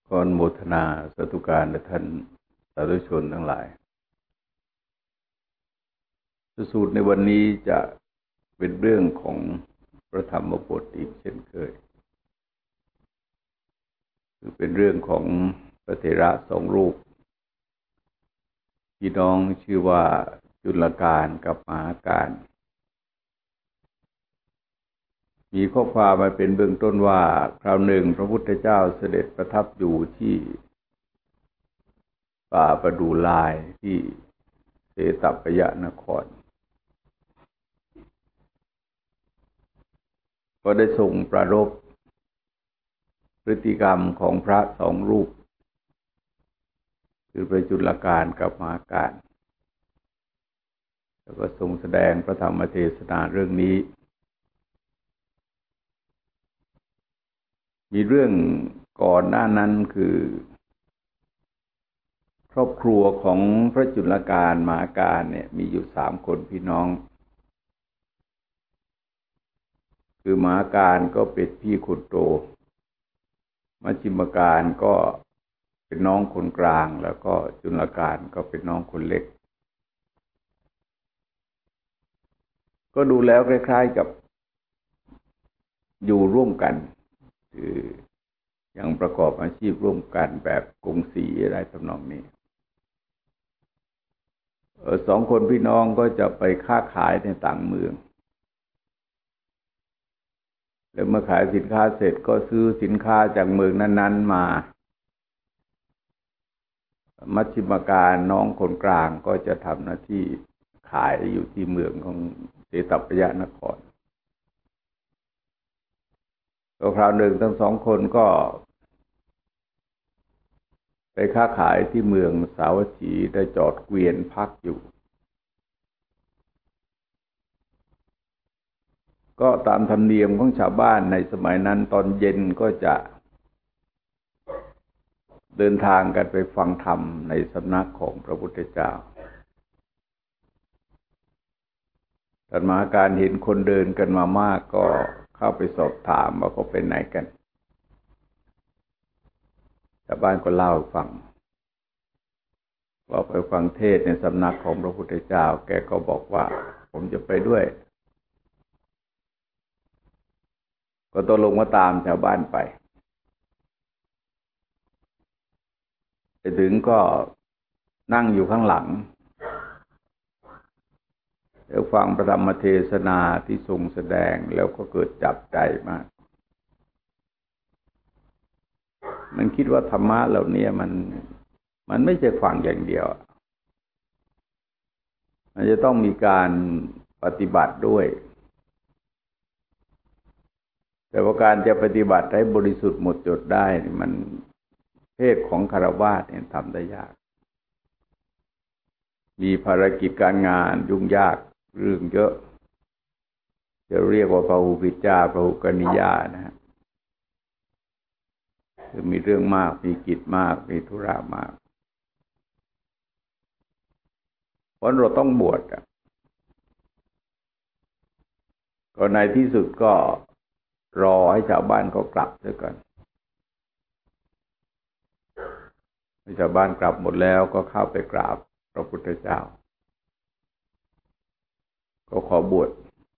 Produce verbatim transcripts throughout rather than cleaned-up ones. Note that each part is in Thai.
ขออนุโมทนาสาธุการแด่ท่านสาธุชนทั้งหลายสูตรในวันนี้จะเป็นเรื่องของพระธรรมบทอีกเช่นเคยคือเป็นเรื่องของพระเถระสองรูปพี่น้องชื่อว่าจุลการกับมหาการมีข้อความมาเป็นเบื้องต้นว่าคราวหนึ่งพระพุทธเจ้าเสด็จประทับอยู่ที่ป่าประดูลายที่เสตปยนครก็ได้ทรงประรบพฤติกรรมของพระสองรูปคือพระจุลการกับมหาการแล้วก็ทรงแสดงพระธรรมเทศนาเรื่องนี้มีเรื่องก่อนหน้านั้นคือครอบครัวของพระจุลการมหาการเนี่ยมีอยู่สามคนพี่น้องคือมหาการก็เป็นพี่คนโตมัชฌิมการก็เป็นน้องคนกลางแล้วก็จุลการก็เป็นน้องคนเล็กก็ดูแล้วคล้ายๆกับอยู่ร่วมกันคือยังประกอบอาชีพร่วมกันแบบกงสีอะไรทำนองนี้เออสองคนพี่น้องก็จะไปค้าขายในต่างเมืองแล้วเมื่อขายสินค้าเสร็จก็ซื้อสินค้าจากเมืองนั้นๆมามัชฌิมการน้องคนกลางก็จะทำหน้าที่ขายอยู่ที่เมืองของเสตปยนครก็คราวหนึ่งทั้งสองคนก็ไปค้าขายที่เมืองสาวัตถีได้จอดเกวียนพักอยู่ก็ตามธรรมเนียมของชาวบ้านในสมัยนั้นตอนเย็นก็จะเดินทางกันไปฟังธรรมในสำนักของพระพุทธเจ้าท่านมหาการเห็นคนเดินกันมามากก็เข้าไปสอบถามว่าเขาไปไหนกันชาวบ้านก็เล่าให้ฟังว่าไปฟังเทศน์ในสำนักของพระพุทธเจ้าแกก็บอกว่าผมจะไปด้วยก็ตกลงมาตามชาวบ้านไปไปถึงก็นั่งอยู่ข้างหลังแล้วฟังพระธรรมเทศนาที่ทรงแสดงแล้วก็เกิดจับใจมากมันคิดว่าธรรมะเหล่านี้มันมันไม่ใช่ฟังอย่างเดียวมันจะต้องมีการปฏิบัติด้วยแต่ว่าการจะปฏิบัติให้บริสุทธิ์หมดจดได้มันเพศของฆราวาสเนี่ยทำได้ยากมีภารกิจการงานยุ่งยากเรื่องเยอะจะเรียกว่าพหุกิจจาพหุกนิยานะฮะคือมีเรื่องมากมีกิจมากมีธุระมากเพราะเราต้องบวชอ่ะก็ในที่สุดก็รอให้ชาวบ้านเขากลับซะก่อนชาวบ้านกลับหมดแล้วก็เข้าไปกราบพระพุทธเจ้าก็ขอบวช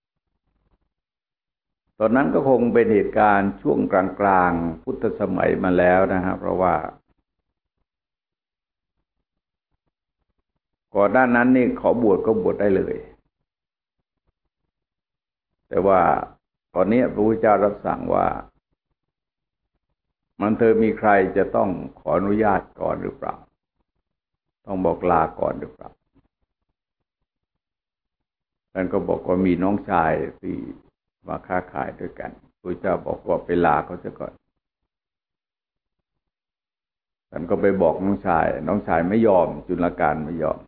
ตอนนั้นก็คงเป็นเหตุการณ์ช่วงกลางๆพุทธสมัยมาแล้วนะฮะเพราะว่าก่อนหน้านั้นนี่ขอบวชก็บวชได้เลยแต่ว่าตอนนี้พระพุทธเจ้ารับสั่งว่ามันเธอมีใครจะต้องขออนุญาตก่อนหรือเปล่าต้องบอกลาก่อนหรือเปล่าท่านก็บอกว่ามีน้องชายที่มาค้าขายด้วยกันพระเจ้าบอกว่าไปลาเขาซะก่อนท่านก็ไปบอกน้องชายน้องชายไม่ยอมจุลการไม่ยอม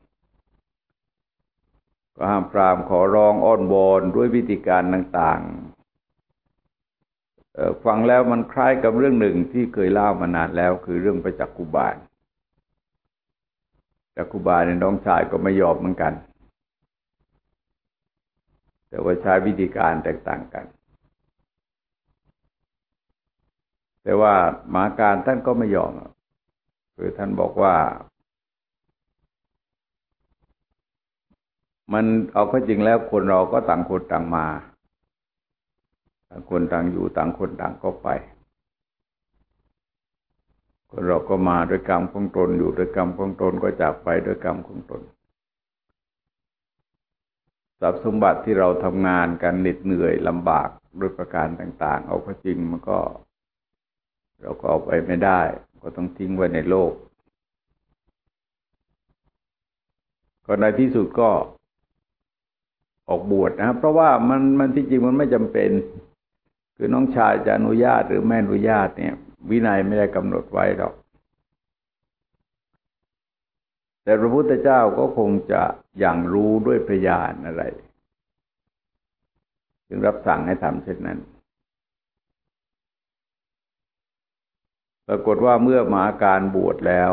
ก็ห้ามปรามขอร้องอ้อนวอนด้วยวิธีการต่างๆฟังแล้วมันคล้ายกับเรื่องหนึ่งที่เคยเล่ามานานแล้วคือเรื่องพระจักขุบาลจักขุบาลเนี่ยน้องชายก็ไม่ยอมเหมือนกันแต่ว่าใช้วิธีการแตกต่างกันแแต่ว่าหมาการท่านก็ไม่ยอมคือท่านบอกว่ามันเอาเข้าจริงแล้วคนเราก็ต่างคนต่างมาต่างคนต่างอยู่ต่างคนต่างก็ไปคนเราก็มาด้วยกรรมของตนอยู่ด้วยกรรมของตนก็จากไปด้วยกรรมของตนทรัพย์สมบัติที่เราทำงานกันเหน็ดเหนื่อยลำบากด้วยประการต่างๆเอาเข้าจริงมันก็เราก็เอาไปไม่ได้ก็ต้องทิ้งไว้ในโลกก็ในที่สุดก็ออกบวชนะครับเพราะว่ามันมันที่จริงมันไม่จำเป็นคือน้องชายจะอนุญาตหรือไม่อนุญาตเนี่ยวินัยไม่ได้กำหนดไว้หรอกแต่พระพุทธเจ้าก็คงจะอย่างรู้ด้วยพยานอะไรจึงรับสั่งให้ทำเช่นนั้นปรากฏว่าเมื่อมหาการบวชแล้ว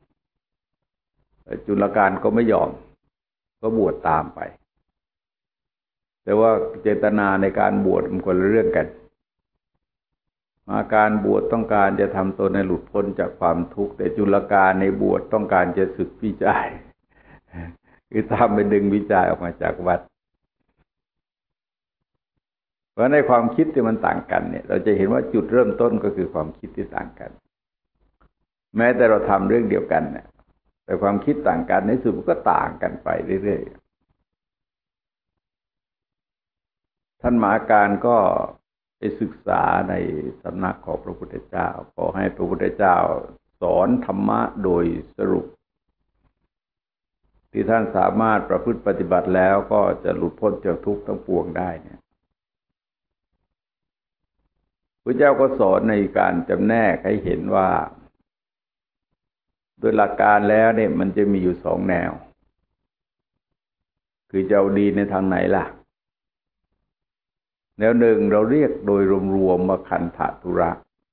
จุลการก็ไม่ยอมก็บวชตามไปแต่ว่าเจตนาในการบวชมันคนละเรื่องกันมาการบวชต้องการจะทำตนให้หลุดพ้นจากความทุกข์แต่จุลการในบวชต้องการจะสึกวิจัยคือทำไปดึงวิจัยออกมาจากวัดเพราะในความคิดที่มันต่างกันเนี่ยเราจะเห็นว่าจุดเริ่มต้นก็คือความคิดที่ต่างกันแม้แต่เราทำเรื่องเดียวกันเนี่ยแต่ความคิดต่างกันในสุดมันก็ต่างกันไปเรื่อยๆท่านมหาการก็ไปศึกษาในสำนักของพระพุทธเจ้าขอให้พระพุทธเจ้าสอนธรรมะโดยสรุปที่ท่านสามารถประพฤติปฏิบัติแล้วก็จะหลุดพ้นจากทุกข์ทั้งปวงได้เนี่ยพระเจ้าก็สอนในการจำแนกให้เห็นว่าโดยหลักการแล้วเนี่ยมันจะมีอยู่สองแนวคือจะเอาดีในทางไหนล่ะแนวหนึ่งเราเรียกโดยรวมๆว่าคันธทุระ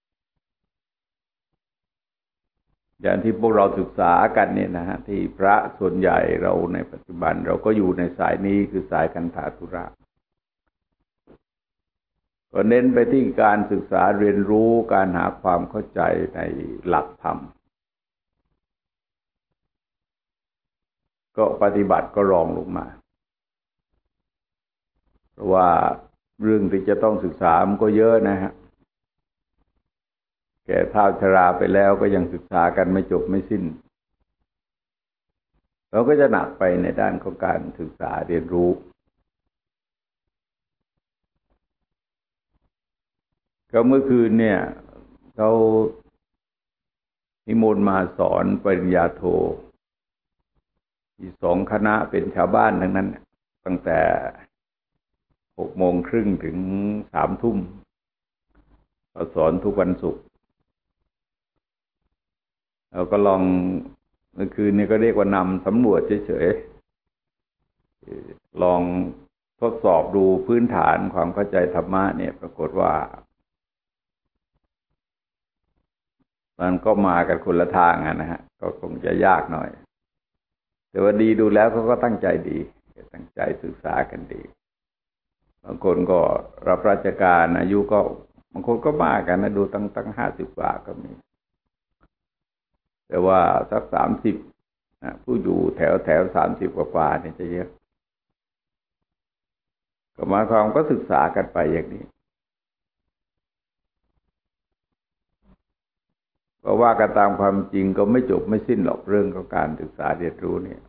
อย่างที่พวกเราศึกษากันเนี่ยนะฮะที่พระส่วนใหญ่เราในปัจจุบันเราก็อยู่ในสายนี้คือสายคันธทุระก็เน้นไปที่การศึกษาเรียนรู้การหาความเข้าใจในหลักธรรมก็ปฏิบัติก็รองลงมาเพราะว่าเรื่องที่จะต้องศึกษามันก็เยอะนะฮะแก่เฒ่าชราไปแล้วก็ยังศึกษากันไม่จบไม่สิ้นเราก็จะหนักไปในด้านของการศึกษาเรียนรู้ก็เมื่อคืนเนี่ยเขานิมนต์มาสอนปริญญาโทอีกสองคณะเป็นชาวบ้านทั้งนั้นตั้งแต่หกโมงครึ่งถึงสามทุ่มเราสอนทุกวันศุกร์เราก็ลองเมื่อคืนนี้ก็เรียกว่านำสำรวจเฉยๆลองทดสอบดูพื้นฐานความเข้าใจธรรมะเนี่ยปรากฏว่ามันก็มากันคนละทางนะฮะก็คงจะยากหน่อยแต่ว่าดีดูแล้วเขาก็ตั้งใจดีตั้งใจศึกษากันดีบางคนก็รับราชการอายุก็บางคนก็มากกันนะดูตั้งตั้งห้าสิบกว่าก็มีแต่ว่าสักสามสิบนะผู้อยู่แถวแถวสามสิบกว่าเนี่ยจะเยอะก็หมายความก็ศึกษากันไปอย่างนี้ก็ว่ากันตามความจริงก็ไม่จบไม่สิ้นหรอกเรื่องของการศึกษาเรียนรู้เนี่ย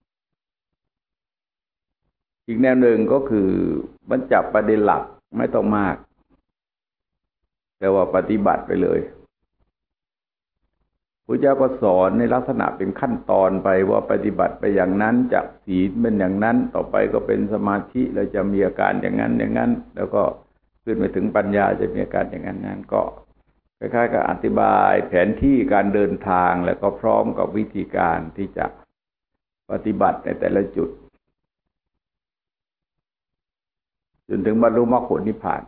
อีกแนวหนึ่งก็คือมันจับประเด็นหลักไม่ต้องมากแต่ว่าปฏิบัติไปเลยพระเจ้าก็สอนในลักษณะเป็นขั้นตอนไปว่าปฏิบัติไปอย่างนั้นจากศีลเป็นอย่างนั้นต่อไปก็เป็นสมาธิแล้วจะมีอาการอย่างนั้นอย่างนั้นแล้วก็ขึ้นไปถึงปัญญาจะมีอาการอย่างนั้นนั้นก็คล้ายๆกับอธิบายแผนที่การเดินทางแล้วก็พร้อมกับวิธีการที่จะปฏิบัติในแต่ละจุดจนถึงบรรลุมรรคผลนิพพาน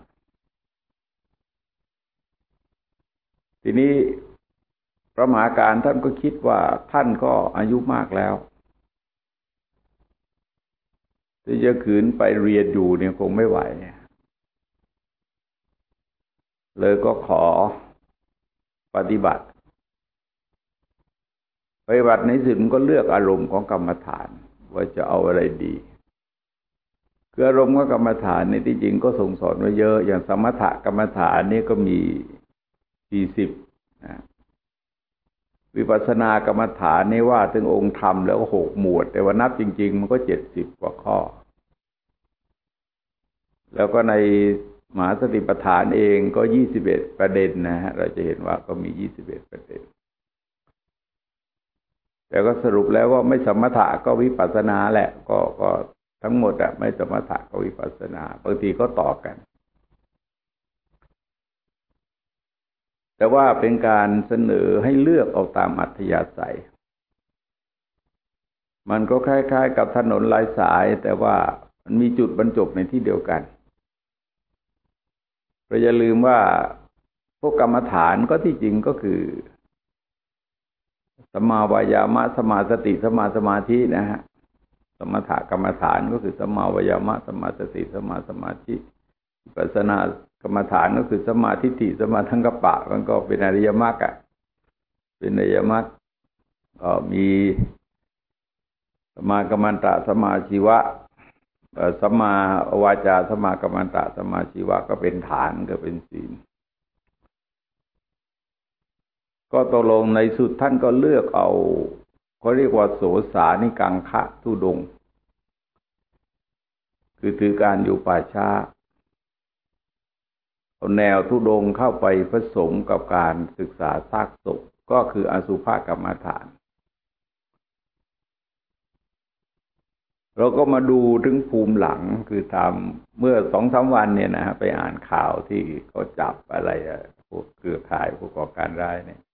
ทีนี้พระมหาการท่านก็คิดว่าท่านก็อายุมากแล้วที่จะขืนไปเรียนอยู่เนี่ยคงไม่ไหวเลยก็ขอปฏิบัติปฏิบัติในสุดมันก็เลือกอารมณ์ของกรรมฐานว่าจะเอาอะไรดีคืออารมณ์ของกรรมฐานในที่จริงก็ทรงสอนไว้เยอะอย่างสมถกรรมฐานนี่ก็มีสี่สิบนะวิปัสสนากรรมฐานนี่ว่าถึงองค์ธรรมแล้วก็หกหมวดแต่ว่านับจริงๆมันก็เจ็ดสิบกว่าข้อแล้วก็ในมหาสติปัฏฐานเองก็ยี่สิบเอ็ดประเด็นนะฮะเราจะเห็นว่าก็มียี่สิบเอ็ดประเด็นแต่ก็สรุปแล้วว่าไม่สมถะก็วิปัสสนาแหละก็ก็ทั้งหมดอะไม่สมถะก็วิปัสสนาบางทีก็ต่อกันแต่ว่าเป็นการเสนอให้เลือกเอาตามอัธยาศัยมันก็คล้ายๆกับถนนหลายสายแต่ว่ามันมีจุดบรรจบในที่เดียวกันเราอย่าลืมว่าพวกกรรมฐานก็ที่จริงก็คือสัมมาวายามะสัมมาสติสัมมาสมาธินะฮะสมถกรรมฐานก็คือสัมมาวายามะสัมมาสติสัมมาสมาธิวิปัสสนากรรมฐานก็คือสัมมาทิฏฐิสัมมาสังกัปปะมันก็เป็นอริยมรรคอ่ะเป็นอริยมรรคก็มีสัมมากัมมันตะสัมมาชีวะสัมมาวาจาสัมมากัมมันตะสัมมาชีวะก็เป็นฐานก็เป็นศีลก็ตกลงในสุดท่านก็เลือกเอาเขาเรียกว่าโสสานิกังคะทุดงค์คือถือการอยู่ป่าช้าเอาแนวทุดงค์เข้าไปผสมกับการศึกษาซากศพก็คืออสุภกรรมฐานเราก็มาดูถึงภูมิหลังคือตามเมื่อสองสามวันเนี่ยนะฮะไปอ่านข่าวที่เขาจับอะไรพวกเครือข่ายผู้ก่อการร้ายเนี่ย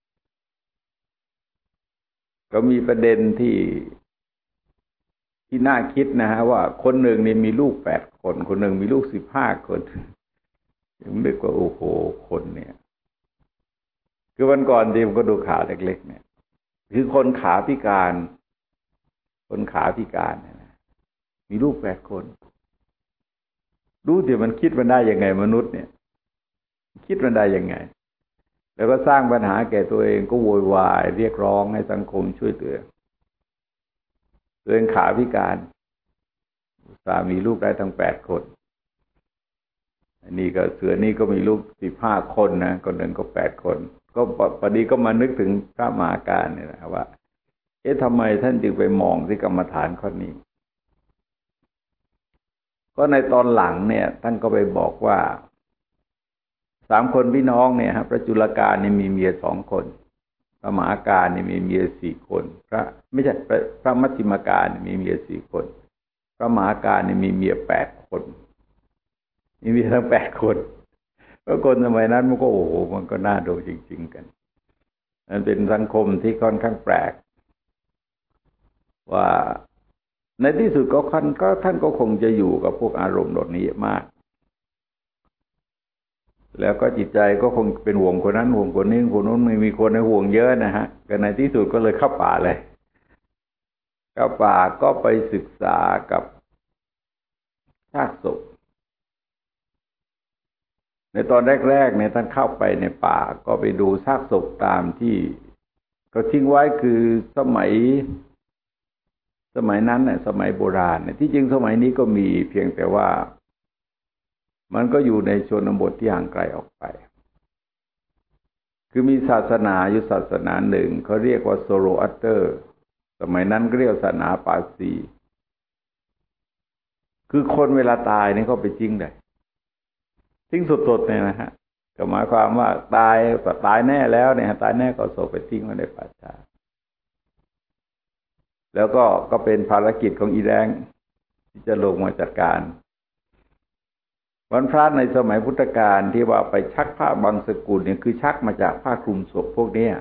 ก็มีประเด็นที่ที่น่าคิดนะฮะว่าคนหนึ่งนี่มีลูกแปดคนคนหนึ่งมีลูกสิบห้าคนยังนึกว่าโอ้โหคนเนี่ยคือวันก่อนที่ผมก็ดูข่าวเล็กๆเนี่ยคือคนขาพิการคนขาพิการเนี่ยนะมีลูกแปดคนดูสิมันคิดมันได้ยังไงมนุษย์เนี่ยคิดมันได้ยังไงแล้วก็สร้างปัญหาแก่ตัวเองก็โวยวายเรียกร้องให้สังคมช่วยเหลือตัวเองขาพิการสามีลูกได้ทั้งแปดคนอันนี้ก็เสือนี่ก็มีลูกสิบห้าคนนะคนหนึ่งก็แปดคนก็พอดีก็มานึกถึงพระมหาการเนี่ยนะว่าเอ๊ะทำไมท่านจึงไปมองที่กรรมฐานข้อนี้ก็ในตอนหลังเนี่ยท่านก็ไปบอกว่าสามคนพี่น้องเนี่ยครับพระจุลกาลนี่มีเมียสองคนพระมหาการนี่มีเมียสี่คนพระไม่ใช่พระพระมัชฌิมการมีเมียสี่คนพระมหาการนี่มีเมียแปดคนมีเมียทั้งแปดคนเพราะคนสมัยนั้นมันก็โอ้โหมันก็น่าดูจริงๆกันมันเป็นสังคมที่ค่อนข้างแปลกว่าในที่สุดก็ท่านก็ท่านก็คงจะอยู่กับพวกอารมณ์เหล่านี้มากแล้วก็จิตใจก็คงเป็นห่วงคนนั้นห่วงคนนี้คนนู้นไม่มีคนให้ห่วงเยอะนะฮะก็ในที่สุดก็เลยเข้าป่าเลยเข้าป่าก็ไปศึกษากับซากศพในตอนแรกๆเนี่ยท่านเข้าไปในป่าก็ไปดูซากศพตามที่ก็ทิ้งไว้คือสมัยสมัยนั้นเนี่ยสมัยโบราณเนี่ยที่จริงสมัยนี้ก็มีเพียงแต่ว่ามันก็อยู่ในชนบทที่ห่างไกลออกไปคือมีศาสนาอยู่ศาสนาหนึ่งเขาเรียกว่าโซโรอัสเตอร์สมัยนั้นก็เรียกศาสนาปาร์ซีคือคนเวลาตายนี่เขาไปทิ้งได้ทิ้งสดๆเนี่ยนะฮะก็หมายความว่าตายตายแน่แล้วเนี่ยตายแน่ก็ศพไปทิ้งไว้ในป่าช้าแล้วก็ก็เป็นภารกิจของอีแรงที่จะลงมาจัดการวันพระในสมัยพุทธกาลที่ว่าไปชักผ้าบางสกุลเนี่ยคือชักมาจากผ้าคลุมศพพวกนี้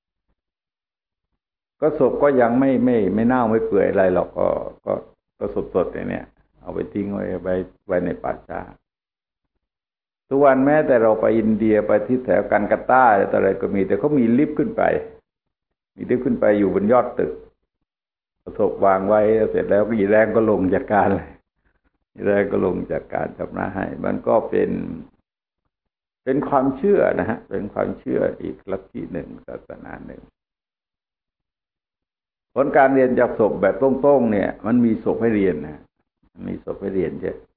ก็ศพก็ยังไม่ไม่ไม่เน่าไม่เปื่อยอะไรหรอกก็ก็ก็สดๆอย่างเนี้ยเอาไปทิ้งไว้ไว้ไว้ในป่าช้าทุกวันแม้แต่เราไปอินเดียไปที่แถวกันกัตตาอะไรก็มีแต่เขามีลิฟต์ขึ้นไปมีลิฟต์ขึ้นไปอยู่บนยอดตึกศพวางไว้เสร็จแล้วก็อีแรงก็ลงจัดการเลยอีแรงก็ลงจัดการชำระให้มันก็เป็นเป็นความเชื่อนะฮะเป็นความเชื่ออีกลัทธิหนึ่งศาสนาหนึ่งผลการเรียนจากศพแบบตรงๆเนี่ยมันมีศพให้เรียนนะมีศพให้เรียนเยอะ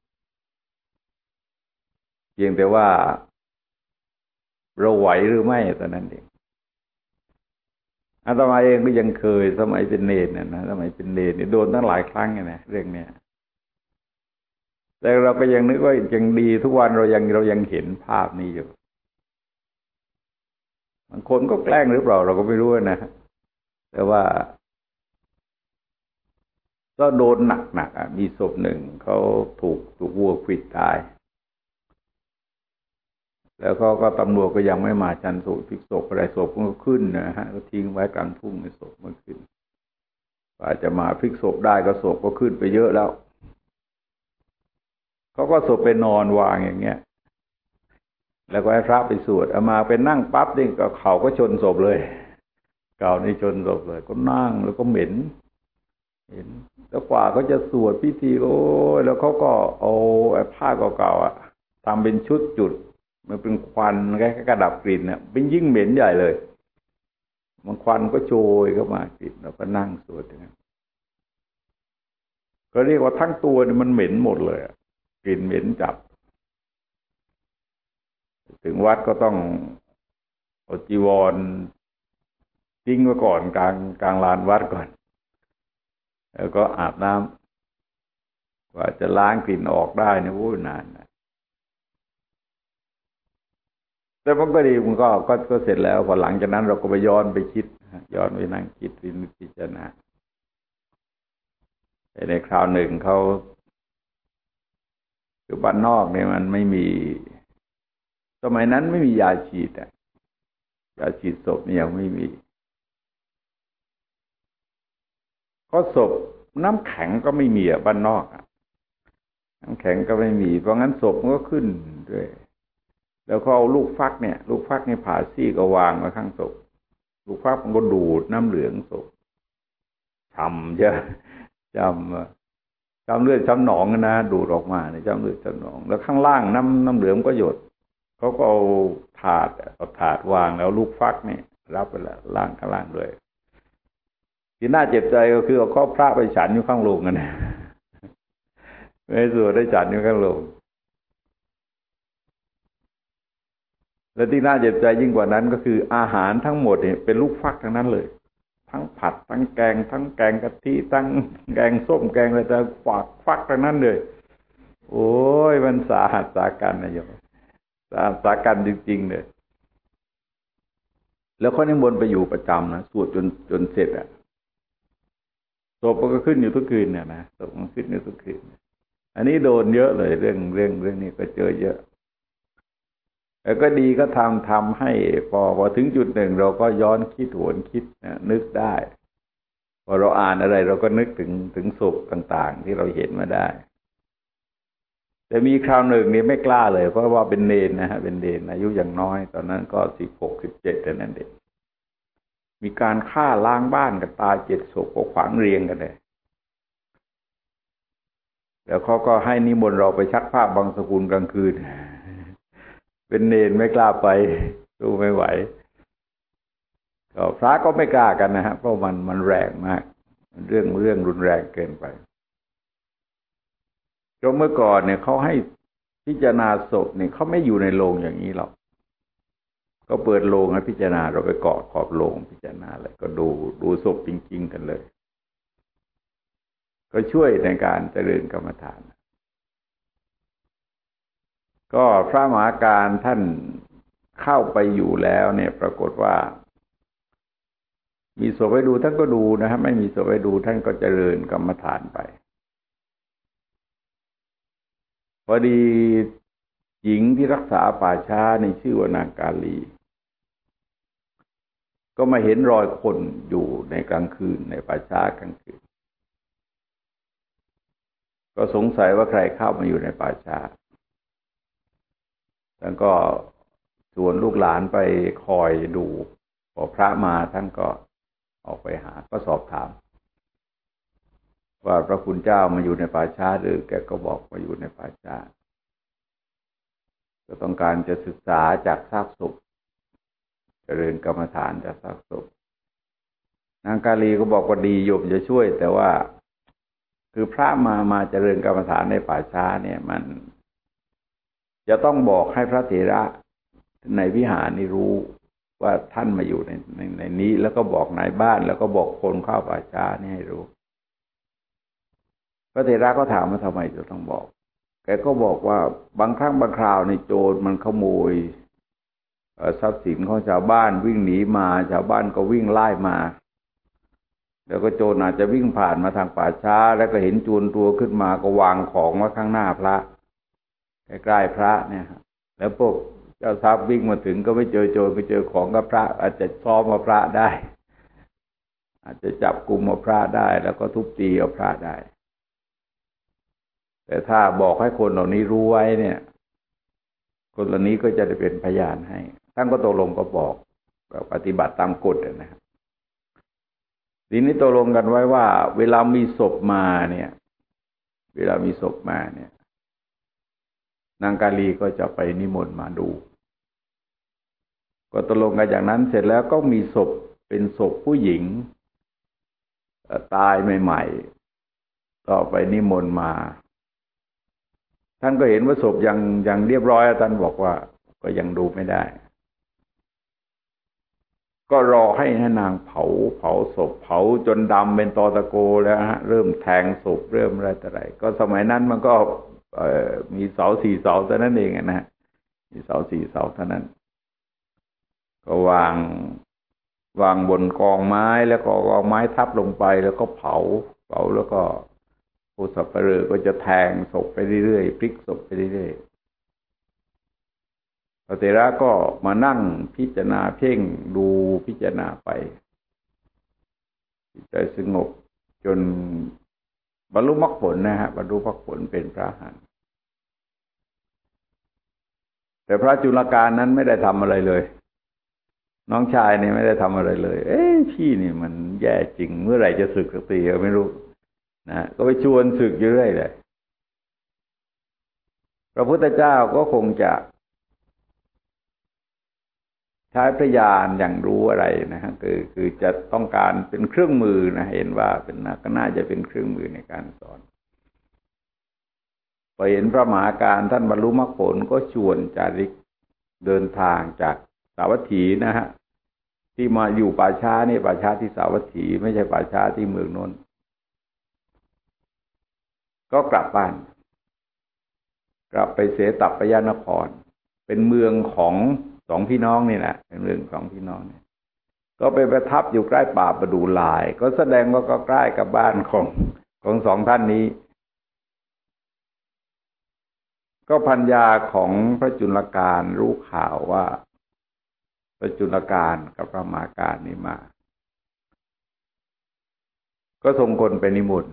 เพียงแต่ว่าเราไหวหรือไม่ตอนนั้นเองอาตมาเองก็ยังเคยสมัยเป็นเนรนะนะสมัยเป็นเนรเนี่ยโดนตั้งหลายครั้งนะเรื่องเนี้ยแต่เราก็ยังนึกว่ายังดีทุกวันเรายังเรายังเห็นภาพนี้อยู่บางคนก็แกล้งหรือเปล่าเราก็ไม่รู้นะแต่ว่าก็โดนหนักๆอ่ะมีศพหนึ่งเขาถูกถูกวัวขวิดตายแล้วเขาก็ตำรวจก็ยังไม่มาชันสูตรพลิกศพอะไรศพก็ขึ้นนะฮะก็ทิ้งไว้กลางทุ่งในศพมันขึ้นกว่าจะมาพลิกศพได้ก็ศพก็ขึ้นไปเยอะแล้วเขาก็ศพไปนอนวางอย่างเงี้ยแล้วก็ให้พระไปสวดเอามาไปนั่งปั๊บนี่ก็เขาก็ชนศพเลยเก่านี่ชนศพเลยก็นั่งแล้วก็เหม็นเห็นแล้วกว่าเขาจะสวดพิธีโอ้ยแล้วเขาก็เอาไอ้ผ้าเก่าๆอ่ะทำเป็นชุดจุดมันเป็นควันแค่กระดับกลิ่นเนี่ยเป็นยิ่งเหม็นใหญ่เลยมันควันก็โชยเข้ามากลิ่นแล้วก็นั่งสวดอย่างนั้นก็เรียกว่าทั้งตัวเนี่ยมันเหม็นหมดเลยกลิ่นเหม็นจับถึงวัดก็ต้องเอาจีวรทิ้งไว้ก่อนกลางกลางลานวัดก่อนแล้วก็อาบน้ำกว่าจะล้างกลิ่นออกได้เนี่ยโอ้นานนะแต่มันก็ดีมันก็ก็ก็เสร็จแล้วพอหลังจากนั้นเราก็ไปย้อนไปคิดย้อนไปนั่งคิดวินิจพิจารณาในคราวหนึ่งเขาคือบ้านนอกเนี่ยมันไม่มีสมัยนั้นไม่มียาฉีดอ่ะยาฉีดศพนี่ยังไม่มีข้อศพน้ำแข็งก็ไม่มีอ่ะบ้านนอกอ่ะน้ำแข็งก็ไม่มีเพราะงั้นศพมันก็ขึ้นด้วยแล้วเขาเอาลูกฟักเนี่ยลูกฟักนี่ผ่าซี่ก็วางไว้ข้างศพลูกฟักมันก็ดูดน้ำเหลืองศพช้ำเยอะช้ำช้ำเลือดช้ำหนองนะดูดออกมาเนี่ยช้ำเลือดช้ำหนองแล้วข้างล่างน้ำน้ำเหลืองก็หยดเขาก็เอาถาดเอาถาดวางแล้วลูกฟักนี่รับไปละล่างข้างล่างด้วยที่น่าเจ็บใจก็คือเอาข้อพระไปฉันอยู่ข้างโลงกันนะไม่สวดได้ฉันอยู่ข้างโลงและที่น่าเจ็บใจยิ่งกว่านั้นก็คืออาหารทั้งหมดเนี่ยเป็นลูกฟักทั้งนั้นเลยทั้งผัดทั้งแกงทั้งแกงกะทิทั้งแกงส้มแกงอะไรแต่ฝักฟักทั้งนั้นเลยโอ้ยมันสาหัสสากันนะโยมสาหัสสากันจริงๆเลยแล้วเขานิมนต์ไปอยู่ประจำนะสวดจนจนเสร็จอ่ะศพก็ขึ้นอยู่ทุกคืนเนี่ยนะศพมันขึ้นอยู่ทุกคืนอันนี้โดนเยอะเลยเรื่องเรื่องเรื่องนี้ก็เจอเยอะแต่ก็ดีก็ทำทำให้พอพอถึงจุดหนึ่งเราก็ย้อนคิดหวนคิดนะนึกได้พอเราอ่านอะไรเราก็นึกถึงถึงศพต่างๆที่เราเห็นมาได้แต่มีคราวหนึ่งนี่ไม่กล้าเลยเพราะว่าเป็นเนรนะฮะเป็นเนรอายุอย่างน้อยตอนนั้นก็สิบหกสิบเจ็ดเท่านั้นเองมีการฆ่าล้างบ้านกันตายเจ็ดศพก็ขวางเรียงกันเลยแล้วเขาก็ให้นิมนต์เราไปชักผ้าบางสกุลกลางคืนเป็นเนรไม่กล้าไปสู้ไม่ไหวก็พระก็ไม่กล้ากันนะฮะเพราะมันมันแรงมากเรื่องเรื่องรุนแรงเกินไปจนเมื่อก่อนเนี่ยเขาให้พิจารณาศพเนี่ยเขาไม่อยู่ในโรงอย่างนี้หรอกก็เปิดโรงให้พิจารณาเราไปเกาะขอบโรงพิจารณาเลยก็ดูดูศพจริงๆกันเลยก็ช่วยในการเจริญกรรมฐานก็พระมหาการท่านเข้าไปอยู่แล้วเนี่ยปรากฏว่ามีศพให้ดูท่านก็ดูนะฮะไม่มีศพให้ดูท่านก็เจริญกรรมฐานไปพอดีหญิงที่รักษาป่าช้าในชื่อว่านางกาลีก็มาเห็นรอยคนอยู่ในกลางคืนในป่าช้ากลางคืนก็สงสัยว่าใครเข้ามาอยู่ในป่าช้าแล้วก็ชวนลูกหลานไปคอยดูพอพระมาท่านก็ออกไปหาก็สอบถามว่าพระคุณเจ้ามาอยู่ในป่าช้าหรือแกก็บอกมาอยู่ในป่าช้าก็ต้องการจะศึกษาจากซากศพเจริญกรรมฐานจากซากศพนางกาลีก็บอกว่าดีโยมจะช่วยแต่ว่าคือพระมามาเจริญกรรมฐานในป่าช้าเนี่ยมันจะต้องบอกให้พระเถระในวิหารนี่รู้ว่าท่านมาอยู่ในในในนี้แล้วก็บอกนายบ้านแล้วก็บอกคนเข้าป่าช้านี่ให้รู้พระเถระก็ถามว่าทำไมจะต้องบอกแกก็บอกว่าบางครั้งบางคราวในโจรมันขโมยทรัพย์สินของชาวบ้านวิ่งหนีมาชาวบ้านก็วิ่งไล่มาแล้วก็โจรอาจจะวิ่งผ่านมาทางป่าช้าแล้วก็เห็นโจรตัวขึ้นมาก็วางของไว้ข้างหน้าพระใกล้ๆพระเนี่ยแล้วพวกเจ้าทรัพย์วิ่งมาถึงก็ไม่เจอโจรไปเจอของกับพระอาจจะซ้อมเอาพระได้อาจจะจับกุมเอาพระได้แล้วก็ทุบตีเอาพระได้แต่ถ้าบอกให้คนเหล่านี้รู้ไว้เนี่ยคนเหล่านี้ก็จะได้เป็นพยานให้ท่านก็ตกลงก็บอกแบบปฏิบัติตามกฎนะครับทีนี้ตกลงกันไว้ว่าเวลามีศพมาเนี่ยเวลามีศพมาเนี่ยนางกาลีก็จะไปนิมนต์มาดูก็ตกลงกันอย่างนั้นเสร็จแล้วก็มีศพเป็นศพผู้หญิงตายใหม่ๆก็ไปนิมนต์มาท่านก็เห็นว่าศพยังยังเรียบร้อยท่านบอกว่าก็ยังดูไม่ได้ก็รอให้ให้นางเผาเผาศพเผาจนดำเป็นตอตะโกแล้วฮะเริ่มแทงศพเริ่มอะไรต่ออะไรก็สมัยนั้นมันก็มีเสาสี่เสาเท่านั้นเองนะฮะมีเสาสี่เสาเท่านั้นก็วางวางบนกองไม้แล้วก็เอาไม้ทับลงไปแล้วก็เผาเผาแล้วก็ผู้สับปะเหร่อก็จะแทงศพไปเรื่อยๆพลิกศพไปเรื่อยๆพระเถระก็มานั่งพิจารณาเพ่งดูพิจารณาไปจิตใจสงบจนบรรลุมรรคผลนะฮะบรรลุมรรคผลเป็นพระอรหันต์แต่พระจุลกาณนั้นไม่ได้ทำอะไรเลยน้องชายนี่ไม่ได้ทำอะไรเลยเอ๊ะพี่นี่มันแย่จริงเมื่อไหร่จะสึกสักทีก็ไม่รู้นะก็ไปชวนสึกอยู่เรื่อยเลยพระพุทธเจ้าก็คงจะใช้พยานอย่างรู้อะไรนะฮะคือคือจะต้องการเป็นเครื่องมือนะเห็นว่าเป็นก็น่าจะเป็นเครื่องมือในการสอนพอเห็นพระมหาการท่านบรรลุมรรคผลก็ชวนจาริกเดินทางจากสาวัตถีนะฮะที่มาอยู่ป่าช้านี่ป่าช้าที่สาวัตถีไม่ใช่ป่าช้าที่เมืองนนท์ก็กลับบ้านกลับไปเสตัปยนครเป็นเมืองของสองพี่น้องนี่แหละเป็นเมืองของพี่น้องเนี่ยก็ไปประทับอยู่ใกล้ป่าประดู่ลายก็แสดงว่าก็ใกล้กับบ้านของของสองท่านนี้ก็พัญญาของพระจุลกาณรู้ข่าวว่าพระจุลกาณกับพระมหาการนี่มาก็ส่งคนไปนิมนต์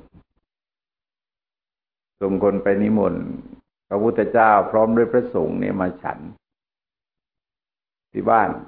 ส่งคนไปนิมนต์พระพุทธเจ้าพร้อมด้วยพระสงฆ์เนี่ยมาฉันที่บ้าน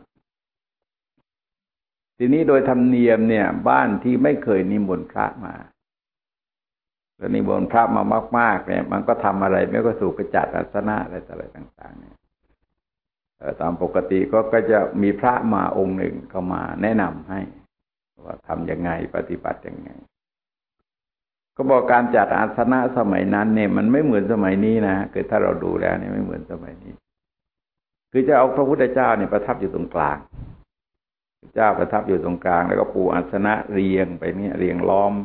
ทีนี้โดยธรรมเนียมเนี่ยบ้านที่ไม่เคยนิมนต์พระมาแล้วนิมนต์พระมามากๆเนี่ยมันก็ทำอะไรไม่ก็สู่กระจัดอาสนะอะไรต่ออะไรต่างๆเนี่ยตามปกติก็ก็จะมีพระมาองค์หนึ่งเข้ามาแนะนำให้ว่าทำยังไงปฏิบัติยังไงก็บอกการจัดอาสนะสมัยนั้นเนี่ยมันไม่เหมือนสมัยนี้นะคือถ้าเราดูแล้วเนี่ยไม่เหมือนสมัยนี้คือจะเอาพระพุทธเจ้าเนี่ยประทับอยู่ตรงกลางพระเจ้าประทับอยู่ตรงกลางแล้วก็ปูอาสนะเรียงไปเนี่ยเรียงล้อม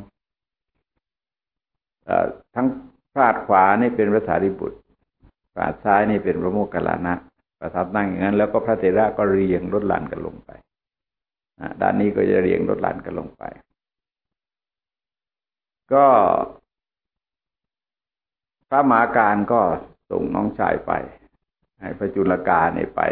เอ่อทั้งพาดขวานี่เป็นพระสารีบุตรพาดซ้ายนี่เป็นพระโมคคัลลานะประทับนั่งอย่างนั้นแล้วก็พระเถระก็เรียงลดหลั่นกันลงไปด้านนี้ก็จะเรียงลดหลั่นกันลงไปก็พระมหาการก็ส่งน้องชายไปให้พระจุลกาณเนี่ยไป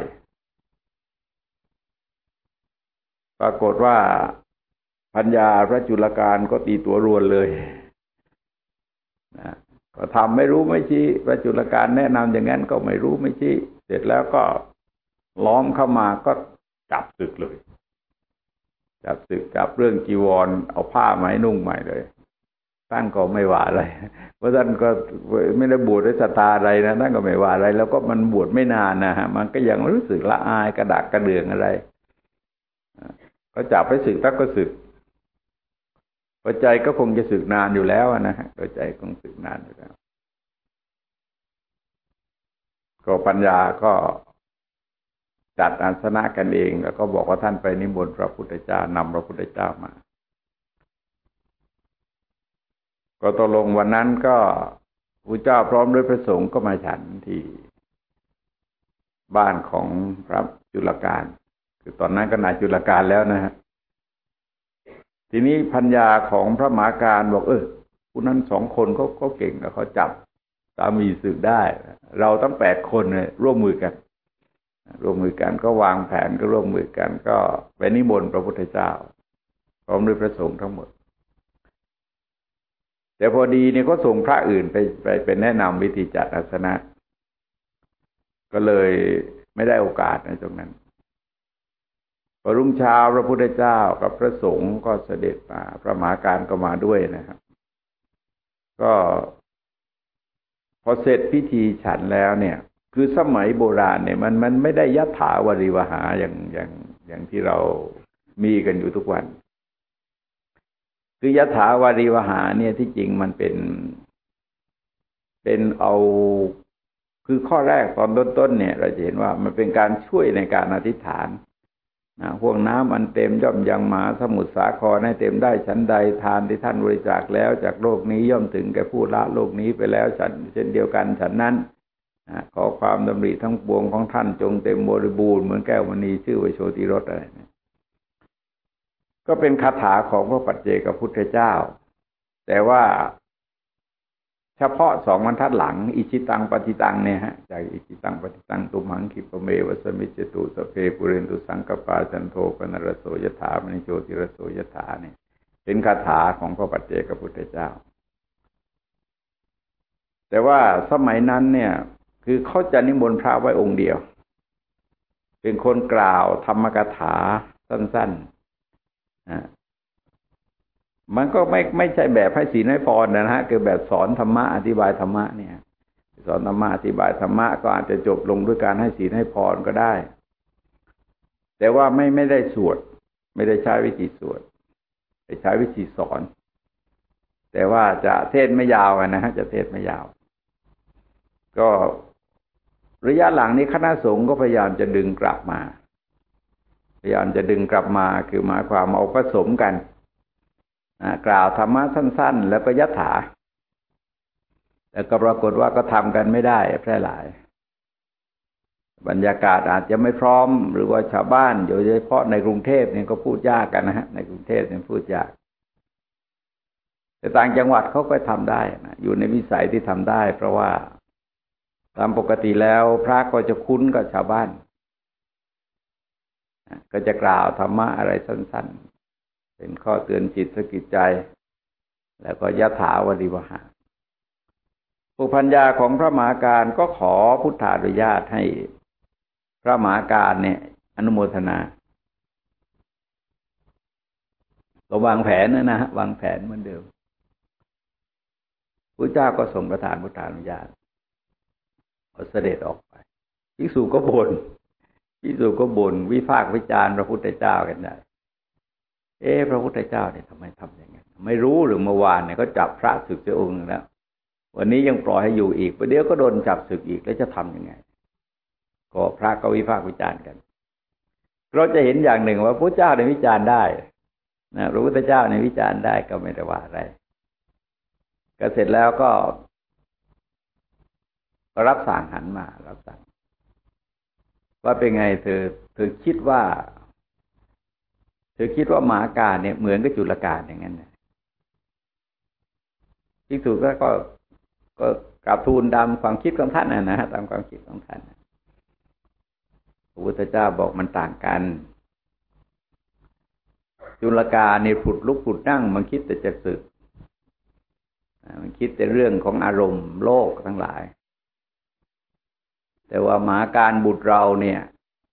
ปรากฏว่าพัญญาพระจุลกาณก็ตีตัวรวนเลยนะก็ทำไม่รู้ไม่ชี้พระจุลกาณแนะนำอย่างนั้นก็ไม่รู้ไม่ชี้เสร็จแล้วก็ล้อมเข้ามาก็จับศึกเลยจับศึกจับเรื่องจีวรเอาผ้ามาให้นุ่งใหม่เลยท่านก็ไม่ว่าอะไรเพราะท่านก็ไม่ได้บวชด้วยศรัทธาอะไรนะท่านก็ไม่ว่าอะไรแล้วก็มันบวชไม่นานนะฮะมันก็ยังรู้สึกละอายกระดักกระเดื่องอะไรก็จับไปสึกท่านก็สึกพอใจก็คงจะสึกนานอยู่แล้วนะฮะพอใจคงสึกนานอยู่แล้วก็ปัญญาก็จัดอาสนะกันเองแล้วก็บอกว่าท่านไปนิมนต์พระพุทธเจ้านำพระพุทธเจ้ามาก็ตกลงวันนั้นก็พระเจ้าพร้อมด้วยพระสงฆ์ก็มาฉันที่บ้านของพระจุลกาลคือตอนนั้นก็นายจุลกาลแล้วนะฮะทีนี้พัญญาของพระมหาการบอกเออผู้นั้นสองคนเขาเขาเก่งเขาจับสามีสึกได้เราตั้งแปดคนเนี่ยร่วมมือกันร่วมมือกันก็วางแผนก็ร่วมมือกันก็ไปนิมนต์พระพุทธเจ้าพร้อมด้วยพระสงฆ์ทั้งหมดแต่พอดีเนี่ยก็ส่งพระอื่นไปไปเป็นแนะนำวิธีจัดอาสนะก็เลยไม่ได้โอกาสในตรงนั้นพอรุ่งเช้าพระพุทธเจ้ากับพระสงฆ์ก็เสด็จมาพระมหาการก็มาด้วยนะครับก็พอเสร็จพิธีฉันแล้วเนี่ยคือสมัยโบราณเนี่ยมันมันไม่ได้ยัตถาวริวหาอย่างอย่างอย่างที่เรามีกันอยู่ทุกวันคือยถาวริวหาเนี่ยที่จริงมันเป็นเป็นเอาคือข้อแรกตอนต้นๆเนี่ยเราจะเห็นว่ามันเป็นการช่วยในการอธิษฐานนะห่วงน้ำอันเต็มย่อมยังมหาสมุทรสาครให้เต็มได้ฉันใดทานที่ท่านบริจาคแล้วจากโลกนี้ย่อมถึงแก่ผู้ละโลกนี้ไปแล้วฉันเช่นเดียวกันฉันนั้นขอความดำริทั้งปวงของท่านจงเต็มบริบูรณ์เหมือนแก้วมณีชื่อวโชติรสอะไรนะก็เป็นคาถาของพระปัจเจกพุทธเจ้าแต่ว่าเฉพาะสองบรรทัดหลังอิชิตังปฏิตังเนี่ยฮะจากอิชิตังปฏิตังตุมหังคิปเมวัสมิจตุสเพปุเรนตุสังกปาจันโทปนรโสยถามณิโชติรโสยถาเนี่ยเป็นคาถาของพระปัจเจกพุทธเจ้าแต่ว่าสมัยนั้นเนี่ยคือเขาจะนิมนต์พระไว้องค์เดียวเป็นคนกล่าวธรรมกถาสั้นๆมันก็ไม่ไม่ใช่แบบให้ศีลให้พรนะฮะคือแบบสอนธรรมะอธิบายธรรมะเนี่ยสอนธรรมะอธิบายธรรมะก็อาจจะจบลงด้วยการให้ศีลให้พรก็ได้แต่ว่าไม่ไม่ได้สวดไม่ได้ใช้วิธีสวดใช้วิธีสอนแต่ว่าจะเทศไม่ยาวนะฮะจะเทศไม่ยาวก็ระยะหลังนี้คณะสงฆ์ก็พยายามจะดึงกลับมาพยายามจะดึงกลับมาคือหมายความเอาผสมกันกล่าวธรรมะสั้นๆแล้วก็ยถาแล้วก็ปรากฏว่าก็ทำกันไม่ได้แพร่หลายบรรยากาศอาจจะไม่พร้อมหรือว่าชาวบ้านโดยเฉพาะในกรุงเทพเนี่ยก็พูดยากกันนะฮะในกรุงเทพเนี่ยพูดยากแต่ต่างจังหวัดเขาก็ทำได้นะอยู่ในวิสัยที่ทำได้เพราะว่าตามปกติแล้วพระก็จะคุ้นกับชาวบ้านก็จะกล่าวธรรมะอะไรสั้นๆเป็นข้อเตือนจิตสกิดใจแล้วก็ยถาวริวหาผู้พัญญาของพระมหาการก็ขอพุทธานุญาตให้พระมหาการเนี่ยอนุโมทนาก็วางแผนนะนะฮะวางแผนเหมือนเดิมพระเจ้าก็ส่งประทานพุทธานุญาตก็เสด็จออกไปภิกษุก็บ่นภิกษุก็บ่นวิพากษ์วิจารณ์พระพุทธเจ้ากันได้เอ๊ะพระพุทธเจ้าเนี่ยทำไมทำอย่างนั้นไม่รู้หรือเมื่อวานเนี่ยก็จับพระศึกเสียองค์นึงแล้ววันนี้ยังปล่อยให้อยู่อีกประเดี๋ยวก็โดนจับศึกอีกแล้วจะทำยังไงก็พระก็วิพากษ์วิจารณ์กันเราจะเห็นอย่างหนึ่งว่าพระเจ้าในวิจารณ์ได้นะพระพุทธเจ้าในวิจารณ์ได้ก็ไม่ได้ว่าอะไรก็เสร็จแล้วก็ก็รับสั่งหันมารับสั่งว่าเป็นไงเธอเธอคิดว่าเธอคิดว่ามหาการเนี่ยเหมือนกับจุลกาลอย่างนั้นนะภิกษุก็ก็ก็กราบทูลตามความคิดของท่านนะนะตามความคิดของท่านพระพุทธเจ้าบอกมันต่างกันจุลกาลเนี่ยผุดลุกผุดนั่งมันคิดแต่จะสึกมันคิดแต่เรื่องของอารมณ์โลกทั้งหลายแต่ว่ามหาการบุตรเราเนี่ย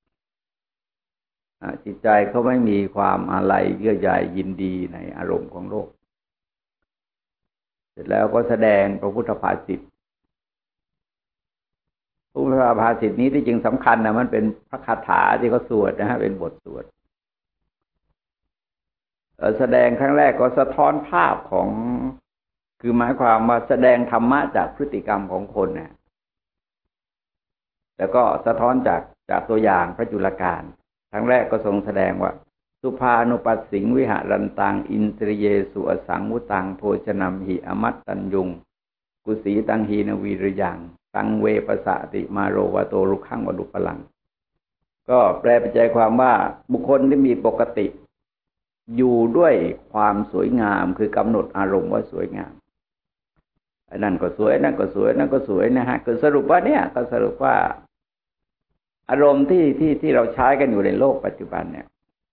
จิตใจเขาไม่มีความอะไรเยื่อใยยินดีในอารมณ์ของโลกร็จแล้วก็แสดงพระพุทธภาษิตพระพุทธภาษิตนี้ที่จริงสำคัญนะมันเป็นพระคาถาที่เขาสวดนะฮะเป็นบทสวดแสดงครั้งแรกก็สะท้อนภาพของคือหมายความว่าแสดงธรรมะจากพฤติกรรมของคนนะแล้วก็สะท้อนจากจากตัวอย่างพระจุลกาลครั้งแรกก็ทรงแสดงว่าสุภานุปัสสิงวิหารันตังอินทริเยสุอสังวุตังโภชนัมหิอมัตตัญยุงกุสีตังหีนวีรยังตังเวปสะติมาโรวโตรุขังวดุปลังก็แปลเป็นใจความว่าบุคคลที่มีปกติอยู่ด้วยความสวยงามคือกำหนดอารมณ์ว่าสวยงามไอ้นั่นก็สวยนั่นก็สวยนั่นก็สวยนะฮะคือสรุปว่าเนี่ยก็สรุปว่าอารมณ์ที่ที่ที่เราใช้กันอยู่ในโลกปัจจุบันเนี่ย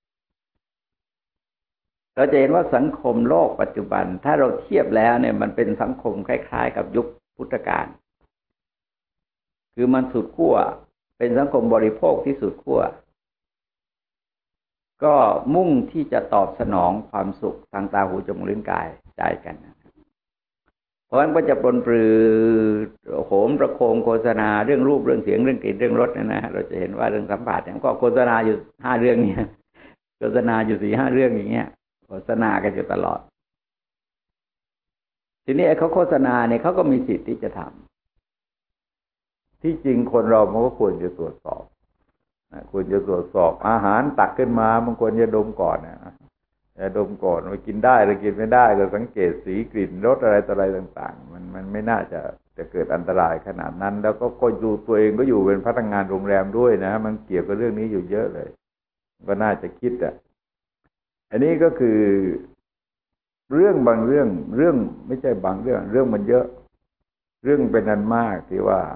เราจะเห็นว่าสังคมโลกปัจจุบันถ้าเราเทียบแล้วเนี่ยมันเป็นสังคมคล้ายๆกับยุคพุทธกาลคือมันสุดขั้วเป็นสังคมบริโภคที่สุดขั้วก็มุ่งที่จะตอบสนองความสุขทางตาหูจมูกลิ้นกายใจกันเพราะฉะนั้นก็จะปรนปรือโหมประโคมโฆษณาเรื่องรูปเรื่องเสียงเรื่องกลิ่นเรื่องรสเนี่ยนะเราจะเห็นว่าเรื่องสัมผัสเนี่ยก็โฆษณาอยู่ห้าเรื่องเนี่ยโฆษณาอยู่สี่ห้าเรื่องอย่างเงี้ยโฆษณากันอยู่ตลอดทีนี้เขาโฆษณาเนี่ยเขาก็มีสิทธิ์ที่จะทำที่จริงคนเรามันก็ควรจะตรวจสอบควรจะตรวจสอบอาหารตักขึ้นมามันควรจะดมก่อนนะจะดมก่อนว่ากินได้หรือกินไม่ได้ก็สังเกตสีกลิ่นรสอะไรต่ออะไรต่างๆมันมันไม่น่าจะจะเกิดอันตรายขนาดนั้นแล้วก็ก็อยู่ตัวเองก็อยู่เป็นพนักงานโรงแรมด้วยนะมันเกี่ยวกับเรื่องนี้อยู่เยอะเลยก็น่าจะคิดอ่ะอันนี้ก็คือเรื่องบางเรื่องเรื่องไม่ใช่บางเรื่องเรื่องมันเยอะเรื่องเป็นอันมากที่ว่า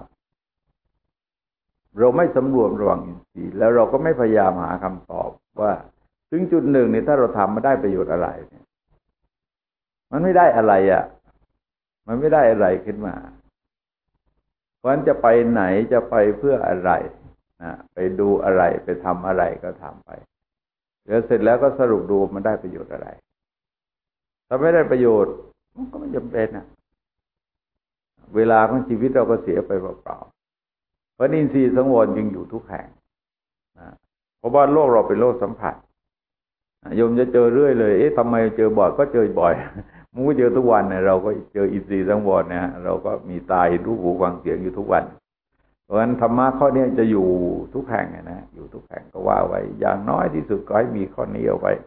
เราไม่สำรวมระวังอินทรีย์แล้วเราก็ไม่พยายามหาคำตอบว่าถึงจุดหนึ่งเนี่ยถ้าเราทำมาได้ประโยชน์อะไรเนี่ยมันไม่ได้อะไรอ่ะมันไม่ได้อะไรขึ้นมาเพราะฉะนั้นจะไปไหนจะไปเพื่ออะไรนะไปดูอะไรไปทำอะไรก็ทำไปแล้วเสร็จแล้วก็สรุปดูมันได้ประโยชน์อะไรถ้าไม่ได้ประโยชน์มันก็ไม่จำเป็นอ่ะเวลาของชีวิตเราก็เสียไปเปล่าๆเพราะอินทรีย์สังวรจึงอยู่ทุกแห่งนะเพราะว่าโลกเราเป็นโลกสัมผัสโยมจะเจอเรื่อยเลยเอ๊ะทำไมเจอบ่อยก็เจอบ่อยมันก็เจอทุกวันเนี่ยเราก็เจออินทรีย์สังวรเนี่ยเราก็มีตาเห็นรูปหูฟังเสียงอยู่ทุกวันเพราะฉะนั้นธรรมะข้อนี้จะอยู่ทุกแห่งนะอยู่ทุกแห่งก็ว่าไว้อย่างน้อยที่สุดก็ให้มีข้อนี้เอาไว้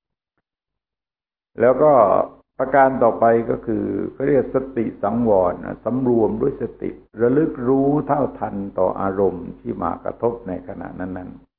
แล้วก็ประการต่อไปก็คือเขาเรียกสติสังวรสำรวมด้วยสติระลึกรู้เท่าทันต่ออารมณ์ที่มากระทบในขณะนั้นๆ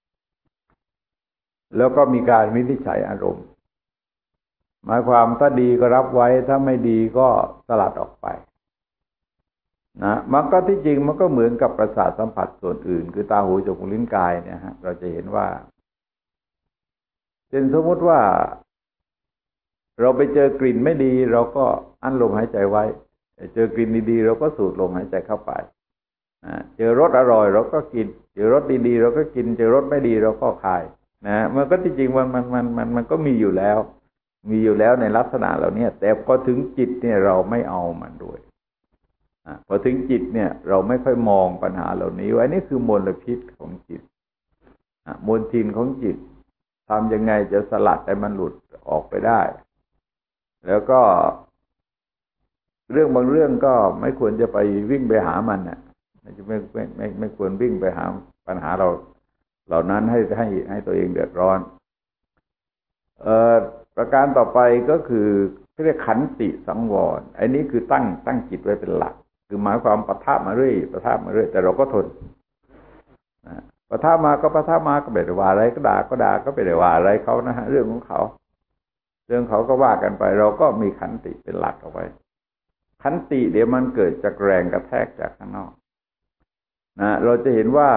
แล้วก็มีการวินิจฉัยอารมณ์หมายความถ้าดีก็รับไว้ถ้าไม่ดีก็สลัดออกไปนะมันก็ที่จริงมันก็เหมือนกับประสาทสัมผัสส่วนอื่นคือตาหูจมูกลิ้นกายเนี่ยฮะเราจะเห็นว่าเช่นสมมติว่าเราไปเจอกลิ่นไม่ดีเราก็อั้นลมหายใจไว้เจอกลิ่นดีๆเราก็สูดลมหายใจเข้าไปเจอรสอร่อยเราก็กินเจอรสดีๆเราก็กินเจอรสไม่ดีเราก็คายนะมันก็ที่จริงมันมันมันมันมันก็มีอยู่แล้วมีอยู่แล้วในลักษณะเหล่านี้แต่พอถึงจิตเนี่ยเราไม่เอามันด้วยพอถึงจิตเนี่ยเราไม่ค่อยมองปัญหาเหล่านี้ว่านี่คือมลพิษของจิตมลทินของจิตทำยังไงจะสลัดให้มันหลุดออกไปได้แล้วก็เรื่องบางเรื่องก็ไม่ควรจะไปวิ่งไปหามันน่ะไม่ไม่ไม่ไม่ไม่ควรวิ่งไปหาปัญหาเราเหล่านั้นให้ให้ให้ตัวเองเดือดร้อนเอ่อประการต่อไปก็คือเรียกขันติสังวรอันนี้คือตั้งตั้งจิตไว้เป็นหลักคือหมายความปะทะมาเรื่อยปะทะมาเรื่อยแต่เราก็ทนปะทะมาก็ปะทะมาก็ไม่ได้ว่าอะไรก็ด่าก็ด่าก็ไม่ได้ว่าอะไรเขานะฮะเรื่องของเขาเรื่องเขาก็ว่ากันไปเราก็มีขันติเป็นหลักเอาไว้ขันติเดี๋ยวมันเกิดจากแรงกระแทกจากข้างนอกนะเราจะเห็นว่า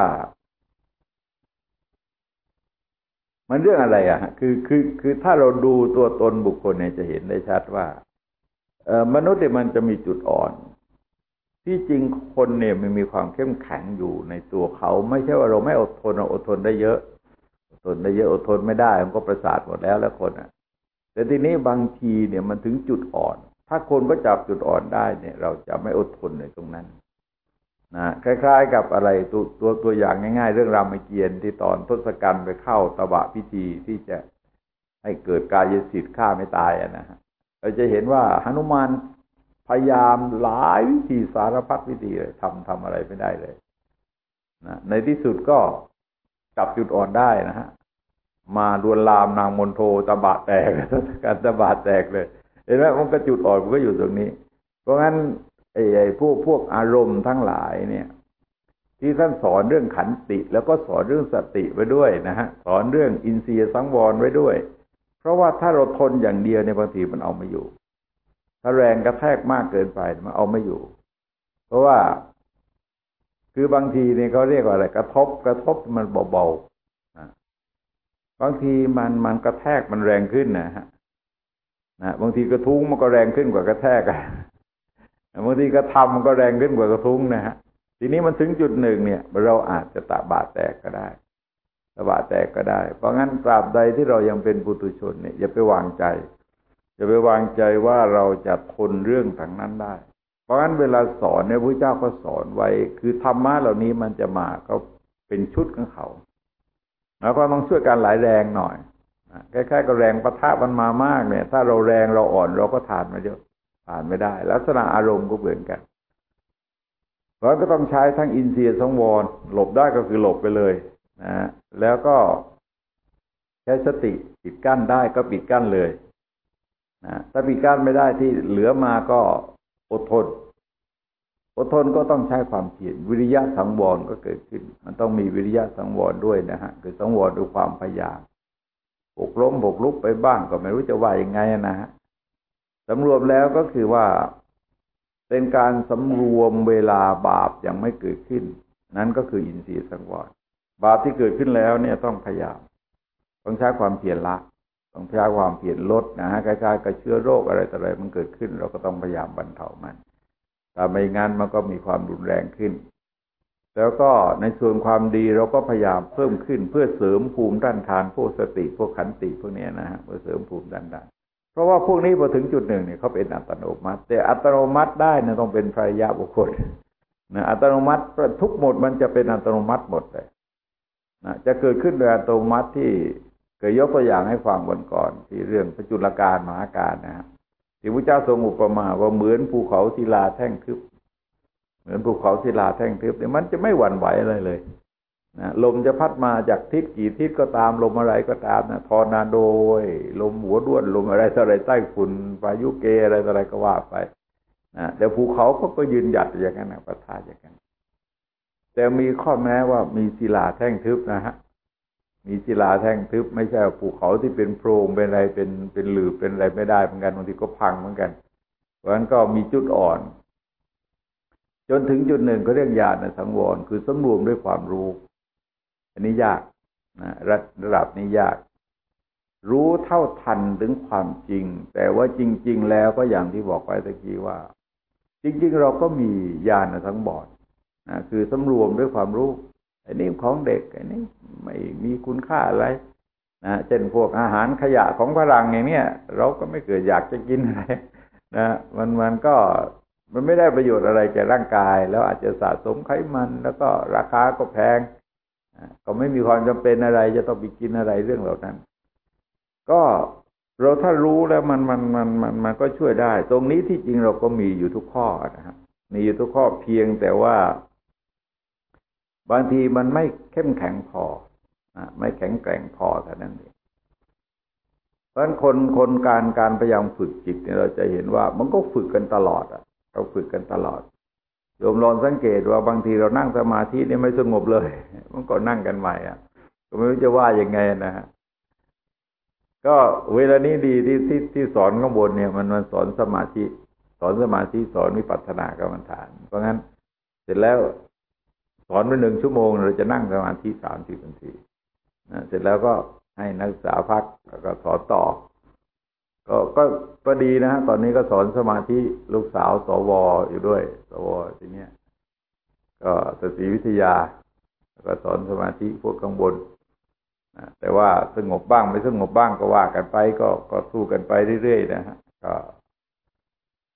มันเรื่องอะไรอ่ะคือคือคือถ้าเราดูตัวตนบุคคลเนี่ยจะเห็นได้ชัดว่าเอ่อมนุษย์เนี่ยมันจะมีจุดอ่อนที่จริงคนเนี่ยมันมีความเข้มแข็งอยู่ในตัวเขาไม่ใช่ว่าเราไม่อดทนเราอดทนได้เยอะอดทนได้เยอะอดทนไม่ได้มันก็ประสาทหมดแล้วแล้วคนอ่ะแต่ทีนี้บางทีเนี่ยมันถึงจุดอ่อนถ้าคนก็จับจุดอ่อนได้เนี่ยเราจะไม่อดทนในตรงนั้นนะคล้ายๆกับอะไรตัวตัวตัวอย่างง่ายๆเรื่องรามเกียรติ์ที่ตอนทศกัณฐ์ไปเข้าตบะพิธีที่จะให้เกิดกายสิทธิ์ฆ่าไม่ตายนะฮะเราจะเห็นว่าหนุมานพยายามหลายวิธีสารพัดวิธีเลยทำทำอะไรไม่ได้เลยนะในที่สุดก็จับจุดอ่อนได้นะฮะมาลวนลามนางมณโฑตบะแตกการตบะแตกเลยเห็นไหมมันก็จุดอ่อนมันก็อยู่ตรงนี้เพราะงั้นไอ้ไอ้พวกพวกอารมณ์ทั้งหลายเนี่ยที่ท่านสอนเรื่องขันติแล้วก็สอนเรื่องสติไว้ด้วยนะฮะสอนเรื่องอินทรียสังวรไว้ด้วยเพราะว่าถ้าเราทนอย่างเดียวในบางทีมันเอาไม่อยู่ถ้าแรงกระแทกมากเกินไปมันเอาไม่อยู่เพราะว่าคือบางทีเนี่ยเขาเรียกว่าอะไรกระทบกระทบมันเบาๆบางทีมันมันกระแทกมันแรงขึ้นนะฮะนะบางทีกระทุ้งมันก็แรงขึ้นกว่ากระแทกอะบางทีกระทำมันก็แรงขึ้นกว่ากระทุ้งนะฮะทีนี้มันถึงจุดหนึ่งเนี่ยเราอาจจะตะบะแตกก็ได้ตะบะแตกก็ได้เพราะงั้นตราบใดที่เรายังเป็นปุถุชนเนี่ยอย่าไปวางใจอย่าไปวางใจว่าเราจะทนเรื่องทางนั้นได้เพราะงั้นเวลาสอนเนี่ยพระเจ้าก็สอนไว้คือธรรมะเหล่านี้มันจะมาก็เป็นชุดของเขาแล้วก็ต้องช่วยกันหลายแรงหน่อยคล้ายๆกับแรงปะทะมันมามากเนี่ยถ้าเราแรงเราอ่อนเราก็ทานไม่เยอะทานไม่ได้ลักษณะอารมณ์ก็เหมือนกันเพราะก็ต้องใช้ทั้งอินทรียสังวรหลบได้ก็คือหลบไปเลยนะแล้วก็ใช้สติปิดกั้นได้ก็ปิดกั้นเลยนะถ้าปิดกั้นไม่ได้ที่เหลือมาก็อดทนอดทนก็ต้องใช้ความเพียรวิริยะสังวรก็เกิดขึ้นมันต้องมีวิริยะสังวรด้วยนะฮะคือสังวรด้วยความพยายามบกล้มบกลุกไปบ้างก็ไม่รู้จะว่ายังไงนะฮะสำรวมแล้วก็คือว่าเป็นการสำรวมเวลาบาปยังไม่เกิดขึ้นนั้นก็คืออินทรีย์สังวรบาปที่เกิดขึ้นแล้วเนี่ยต้องพยายามต้องใช้ความเพียรละต้องใช้ความเพียรลดนะฮะคล้ายๆกับเชื้อโรคอะไรต่ออะไรมันเกิดขึ้นเราก็ต้องพยายามบรรเทามันถ้าไม่งั้นมันก็มีความรุนแรงขึ้นแล้วก็ในส่วนความดีเราก็พยายามเพิ่มขึ้นเพื่อเสริมภูมิต้านทานพวกสติพวกขันติพวกนี้นะฮะเพื่อเสริมภูมิต้านทานเพราะว่าพวกนี้พอถึงจุดหนึ่งเนี่ยเขาเป็นอัตโนมัติแต่อัตโนมัติได้เนี่ยต้องเป็นพระอริยบุคคลนะอัตโนมัติทุกหมดมันจะเป็นอัตโนมัติหมดเลยนะจะเกิดขึ้นโดยอัตโนมัติที่เคยยกตัวอย่างให้ฟังวันก่อนที่เรื่องพระจุลกาลมหาการนะฮะที่พระเจ้าทรงอุปมาว่าเหมือนภูเขาศิลาแท่งทึบเหมือนภูเขาศิลาแท่งทึบเนี่ยมันจะไม่หวั่นไหวอะไรเลยนะลมจะพัดมาจากทิศกี่ทิศก็ตามลมอะไรก็ตามนะทอร์นาโดลมหัวด้วนลมอะไรต่ออะไรใต้ฝุ่นพายุเกอะไรต่ออะไรก็ว่าไปนะแต่ภูเขาเขาก็ยืนหยัดอย่างนั้นนะประทานอย่างนั้นแต่มีข้อแม้ว่ามีศิลาแท่งทึบนะฮะมีศิลาแท่งทึบไม่ใช่ภูเขาที่เป็นโพรงเป็นอะไรเป็นเป็นหลืบเป็นอะไรไม่ได้เหมือนกันบางทีก็พังเหมือนกันเพราะฉะนั้นก็มีจุดอ่อนจนถึงจุดหนึ่งก็เรียกญาณสังวรคือสำรวมด้วยความรู้อันนี้ยากนะระดับนี้ยากรู้เท่าทันถึงความจริงแต่ว่าจริงๆแล้วก็อย่างที่บอกไว้ตะกี้ว่าจริงๆเราก็มีญาณสังวรนะคือสำรวมด้วยความรู้อันนี้ของเด็กอันนี้ไม่มีคุณค่าอะไรนะเช่นพวกอาหารขยะของฝรั่งอย่างเนี้ยเราก็ไม่เกิดอยากจะกินอะไรนะมันมันก็มันไม่ได้ประโยชน์อะไรแก่ร่างกายแล้วอาจจะสะสมไขมันแล้วก็ราคาก็แพงก็ไม่มีความจำเป็นอะไรจะต้องไปกินอะไรเรื่องเหล่านั้นก็เราถ้ารู้แล้วมันมันมันมันมันก็ช่วยได้ตรงนี้ที่จริงเราก็มีอยู่ทุกข้อนะครับมีอยู่ทุกข้อเพียงแต่ว่าบางทีมันไม่เข้มแข็งพอไม่แข็งแกร่งพอเท่านั้นเองเพราะฉะนั้นคนคนการการพยายามฝึกจิตเนี่ยเราจะเห็นว่ามันก็ฝึกกันตลอดอ่ะเราฝึกกันตลอดโยมลองสังเกตว่าบางทีเรานั่งสมาธินี่ไม่สงบเลยมันก็นั่งกันใหม่อ่ะก็ไม่รู้จะว่ายังไงนะฮะก็เวลานี้ดีที่ที่ที่สอนข้างบนเนี่ยมันมันสอนสมาธิสอนสมาธิสอนวิปัสสนากรรมฐานเพราะงั้นเสร็จแล้วสอนไปหนึ่งชั่วโมงเราจะนั่งสมาธิสามสิบนาทีนะเสร็จแล้วก็ให้นักศึกษาพักแล้วก็สอนต่อก็ก็ก็ดีนะฮะตอนนี้ก็สอนสมาธิลูกสาวสวอยู่ด้วยสวทีเนี้ยก็สติวิทยาแล้วก็สอนสมาธิพวกข้างบนนะแต่ว่าสงบบ้างไม่สงบบ้างก็ว่ากันไปก็ก็สู้กันไปเรื่อยๆนะฮะก็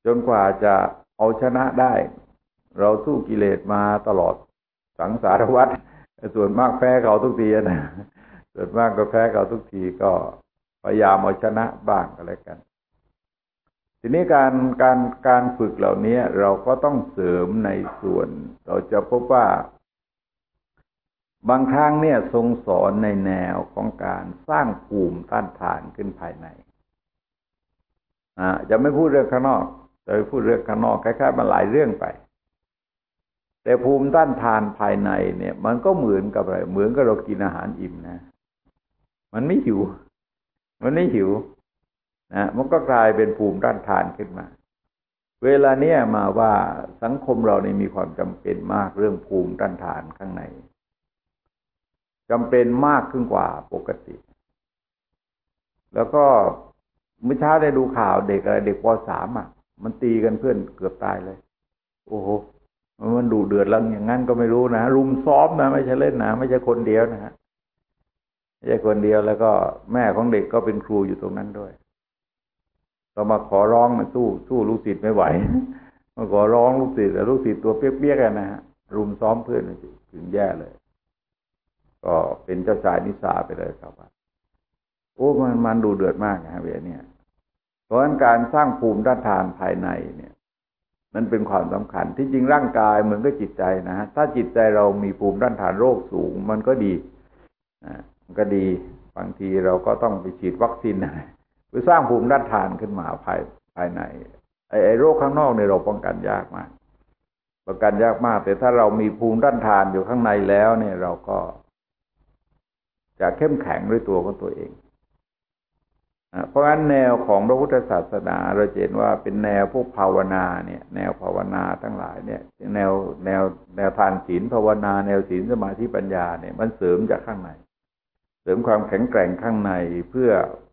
จนกว่าจะเอาชนะได้เราสู้กิเลสมาตลอดสังสารวัฏส่วนมากแพ้เขาทุกทีนะส่วนมากก็แพ้เขาทุกทีก็พยายามเอาชนะบ้างก็แล้วกันทีนี้การการการฝึกเหล่านี้เราก็ต้องเสริมในส่วนเราจะพบว่าบางครั้งเนี่ยทรงสอนในแนวของการสร้างภูมิต้านทานขึ้นภายในอ่าจะไม่พูดเรื่องข้างนอกจะไปพูดเรื่องข้างนอกคล้ายๆมันหลายเรื่องไปแต่ภูมิต้านทานภายในเนี่ยมันก็เหมือนกับอะไรเหมือนกับเรากินอาหารอิ่มนะมันไม่หิวมันไม่หิวนะมันก็กลายเป็นภูมิต้านทานขึ้นมาเวลาเนี้ยมาว่าสังคมเราเนี่ยมีความจำเป็นมากเรื่องภูมิต้านทานข้างในจำเป็นมากขึ้นกว่าปกติแล้วก็เมื่อเช้าได้ดูข่าวเด็กอะไรเด็กป.สาม อ่ะมันตีกันเพื่อนเกือบตายเลยโอ้โหมันดุเดือดแล้วอย่างนั้นก็ไม่รู้นะรุมซ้อมนะไม่ใช่เล่นนะไม่ใช่คนเดียวนะฮะไม่ใช่คนเดียวแล้วก็แม่ของเด็กก็เป็นครูอยู่ตรงนั้นด้วยก็มาขอร้องมันสู้สู้ลูกศิษย์ไม่ไหวมาขอร้องลูกศิษย์แต่ลูกศิษย์ตัวเปี้ยกๆกันนะฮะรุมซ้อมเพื่อนถึงแย่เลยก็เป็นเจ้าชายนิสาไปเลยครับว่าโอ้มันมันดูเดือดมากนะเวลาเนี้ยเพราะฉะนั้นการสร้างภูมิต้านทานภายในเนี่ยมันเป็นความสำคัญที่จริงร่างกายเหมือนกับจิตใจนะฮะถ้าจิตใจเรามีภูมิต้านทานโรคสูงมันก็ดีนะมันก็ดีบางทีเราก็ต้องไปฉีดวัคซีนอะไรเพื่อสร้างภูมิต้านทานขึ้นมาภายภายในไอ้ไอ้โรคข้างนอกเนี่ยเราป้องกันยากมากป้องกันยากมากแต่ถ้าเรามีภูมิต้านทานอยู่ข้างในแล้วเนี่ยเราก็จะเข้มแข็งด้วยตัวของตัวเองเพราะฉะนั้นแนวของพระพุทธศาสนาเราเห็นว่าเป็นแนวพวกภาวนาเนี่ยแนวภาวนาทั้งหลายเนี่ยแนวแนวแนวทานศีลภาวนาแนวศีลสมาธิปัญญาเนี่ยมันเสริมจากข้างในเสริมความแข็งแกร่งข้างในเพื่อ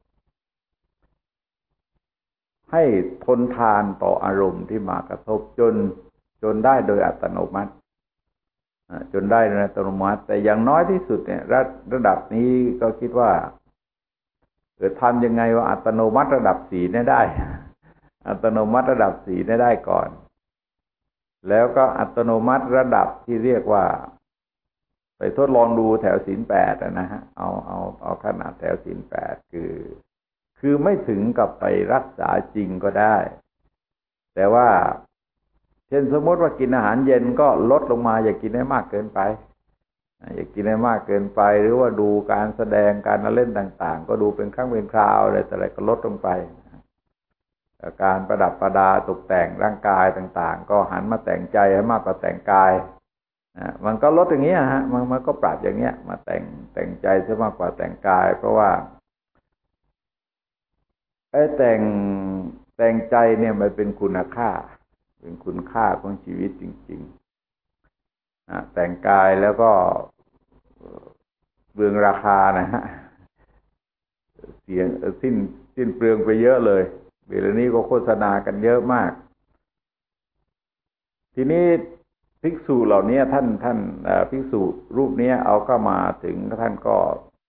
ให้ทนทานต่ออารมณ์ที่มากระทบจนจนได้โดยอัตโนมัติจนได้โดยอัตโนมัติแต่อย่างน้อยที่สุดเนี่ยระระดับนี้ก็คิดว่าเกิดทำยังไงว่าอัตโนมัติระดับสี่เนี่ยได้อัตโนมัติระดับสี่เนี่ยได้ก่อนแล้วก็อัตโนมัติระดับที่เรียกว่าไปทดลองดูแถวศีลแปดนะฮะเอาเอาเอาขนาดแถวศีลแปดคือคือไม่ถึงกับไปรักษาจริงก็ได้แต่ว่าเช่นสมมติว่ากินอาหารเย็นก็ลดลงมาอย่ากินให้มากเกินไปอย่ากินให้มากเกินไปหรือว่าดูการแสดงการเล่นต่างๆก็ดูเป็นครั้งเป็นคราวอะไรแต่อะไรก็ลดลงไปการประดับประดาตกแต่งร่างกายต่างๆก็หันมาแต่งใจให้มากกว่าแต่งกายมันก็ลดอย่างเงี้ยฮะมันมันก็ปรับอย่างเงี้ยมาแต่งแต่งใจซะมากกว่าแต่งกายเพราะว่าไอ้แต่งแต่งใจเนี่ยมันเป็นคุณค่าเป็นคุณค่าของชีวิตจริงๆแต่งกายแล้วก็เปลืองราคานะฮะเสียสิ้นสิ้นเปลืองไปเยอะเลยเวลานี้ก็โฆษณากันเยอะมากทีนี้ภิกษุเหล่านี้ท่านท่านภิกษุรูปนี้เอาเข้ามาถึงท่านก็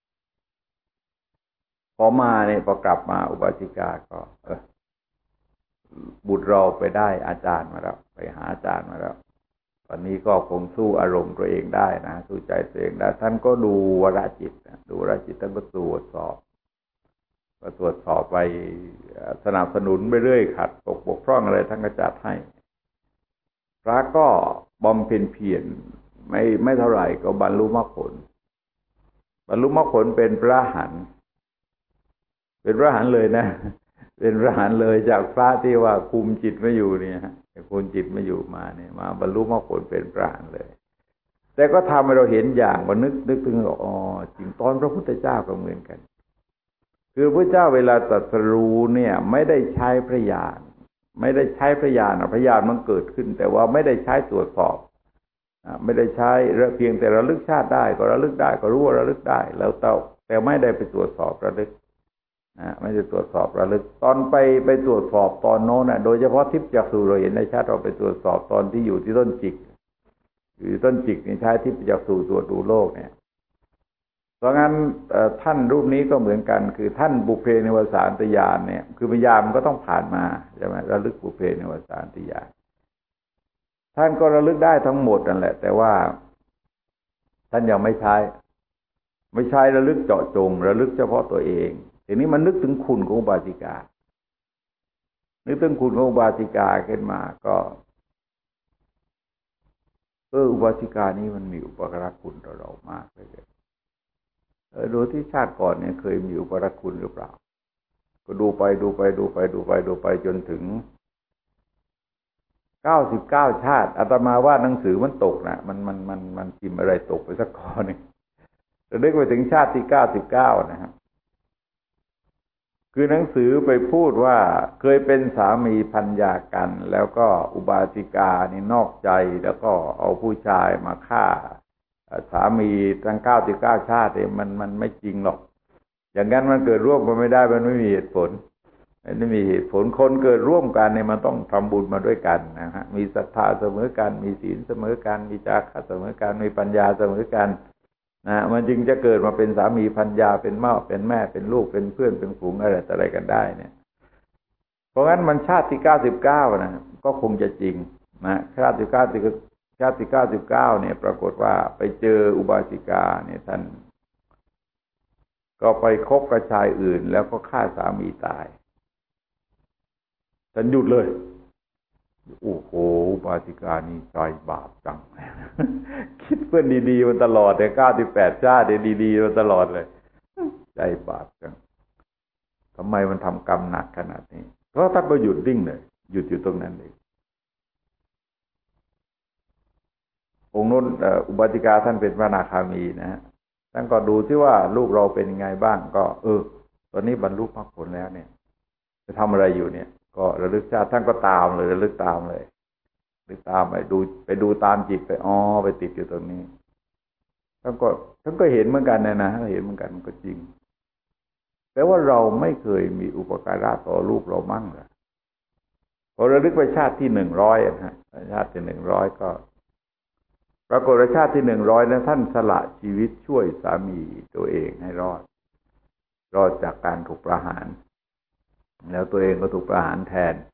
พอมาเนี่ยพอกลับมาอุบาสิกาก็เออบุตรเราไปได้อาจารย์มาแล้วไปหาอาจารย์มาแล้วตอนนี้ก็คงสู้อารมณ์ตัวเองได้นะสู้ใจตัวเองได้ท่านก็ดูวรจิตดูวรจิตท่านก็ตรวจสอบก็ตรวจสอบไปสนับสนุนไปเรื่อยขัดตกบกพร่องอะไรท่านก็จัดให้พระก็บำเพ็ญเพียรไม่ไม่เท่าไหร่ก็บรรลุมรรคผลบรรลุมรรคผลเป็นพระอรหันต์เป็นพระอรหันต์เลยนะเป็นพระอรหันต์เลยจากพระที่ว่าคุมจิตไม่อยู่เนี่ยคุมจิตไม่อยู่มาเนี่ยมาบรรลุมรรคผลเป็นพระอรหันต์เลยแต่ก็ทำให้เราเห็นอย่างว่านึกนึกถึงอ๋อจริงตอนพระพุทธเจ้าก็เหมือนกันคือพระเจ้าเวลาตรัสรู้เนี่ยไม่ได้ใช้พระญาณไม่ได้ใช้พระญาณพระญาณมันเกิดขึ้นแต่ว่าไม่ได้ใช้ตรวจสอบไม่ได้ใช้เพียงแต่ระลึกชาติได้ก็ระลึกได้ก็รู้ว่าระลึกได้แล้วแต่แต่ไม่ได้ไปตรวจสอบระลึกไม่ได้ตรวจสอบระลึกตอนไปไปตรวจสอบตอนโน้นนะโดยเฉพาะทิพย์จักษุเราเห็นในชาติเราไปตรวจสอบตอนที่อยู่ที่ต้นจิกอยู่ต้นจิกในใช้ทิพย์จักษุตรวจดูโลกเนี่ยเพราะงั้นท่านรูปนี้ก็เหมือนกันคือท่านบุพเพนิวสานตญาณเนี่ยคือปัญญามันก็ต้องผ่านมาใช่ไหมระลึกบุพเพนิวสานตญาณท่านก็ระลึกได้ทั้งหมดนั่นแหละแต่ว่าท่านยังไม่ใช้ไม่ใช้ระลึกเจาะจงระลึกเฉพาะตัวเองทีนี้มันนึกถึงคุณของอุบาสิกานึกถึงคุณของอุบาสิกาขึ้นมาก็เอออุบาสิกานี้มันมีอุปการะคุณต่อเรามากเลยเออดูที่ชาติก่อนเนี่ยเคยมีอุปการะคุณหรือเปล่าก็ดูไปดูไปดูไปดูไปดูไปจนถึงเก้าสิบเก้าชาติอาตมาว่าหนังสือมันตกนะมันมันมันมันพิมพ์อะไรตกไปสักข้อหนึ่งจะนึกไปถึงชาติที่เก้าสิบเก้านะครับคือหนังสือไปพูดว่าเคยเป็นสามีภรรยากันแล้วก็อุบาสิกานี่นอกใจแล้วก็เอาผู้ชายมาฆ่าสามีทั้งเก้าสิบเก้าชาติเนี่ยมันมันไม่จริงหรอกอย่างนั้นมันเกิดร่วมกันไม่ได้มันไม่มีเหตุผลไม่มีเหตุผลคนเกิดร่วมกันเนี่ยมันต้องทำบุญมาด้วยกันนะฮะมีศรัทธาเสมอกันมีศีลเสมอกันมีจาคะเสมอกันมีปัญญาเสมอกันนะมันจึงจะเกิดมาเป็นสามีภรรยาเป็นพ่อเป็นแม่เป็นลูกเป็นเพื่อนเป็นฝูงอะไรต่ออะไรกันได้เนี่ยเพราะงั้นมันชาติที่เก้าสิบเก้านะก็คงจะจริงนะชาติที่เก้าสิบชาติที่เก้าสิบเก้าเนี่ยปรากฏว่าไปเจออุบาสิกาเนี่ยท่านก็ไปคบกับชายอื่นแล้วก็ฆ่าสามีตายท่านหยุดเลยโอ้โหอุบาสิกานี่ใจบาปจังคิดเพื่อนดีๆมันตลอดแต่เก้าสิบแปดชาติดีๆมันตลอดเลยใจบาปจังทำไมมันทำกรรมหนักขนาดนี้เพราะท่านก็หยุดวิ่งเลยหยุดอยู่ตรงนั้นเลยองค์นู้นอุบาสิกาท่านเป็นพระอนาคามีนะฮะท่านก็ดูที่ว่าลูกเราเป็นยังไงบ้างก็เออตอนนี้บรรลุมรรคผลแล้วเนี่ยจะทำอะไรอยู่เนี่ยก็ระลึกชาติท่านก็ตามเลยระลึกตามเลยระลึกตามไปดูไปดูตามจิตไปอ๋อไปติดอยู่ตรงนี้ท่านก็ท่านก็เห็นเหมือนกันนะนะเห็นเหมือนกันก็จริงแต่ว่าเราไม่เคยมีอุปการะต่อลูกเรามั่งเลยพอระลึกไปชาติที่หนึ่งร้อยนะฮะชาติที่หนึ่งร้อยก็ปรากฏว่าชาติที่หนึ่งร้อยนั้นท่านสละชีวิตช่วยสามีตัวเองให้รอดรอดจากการถูกประหารแล้วตัวเองก็ถูกประหารแทน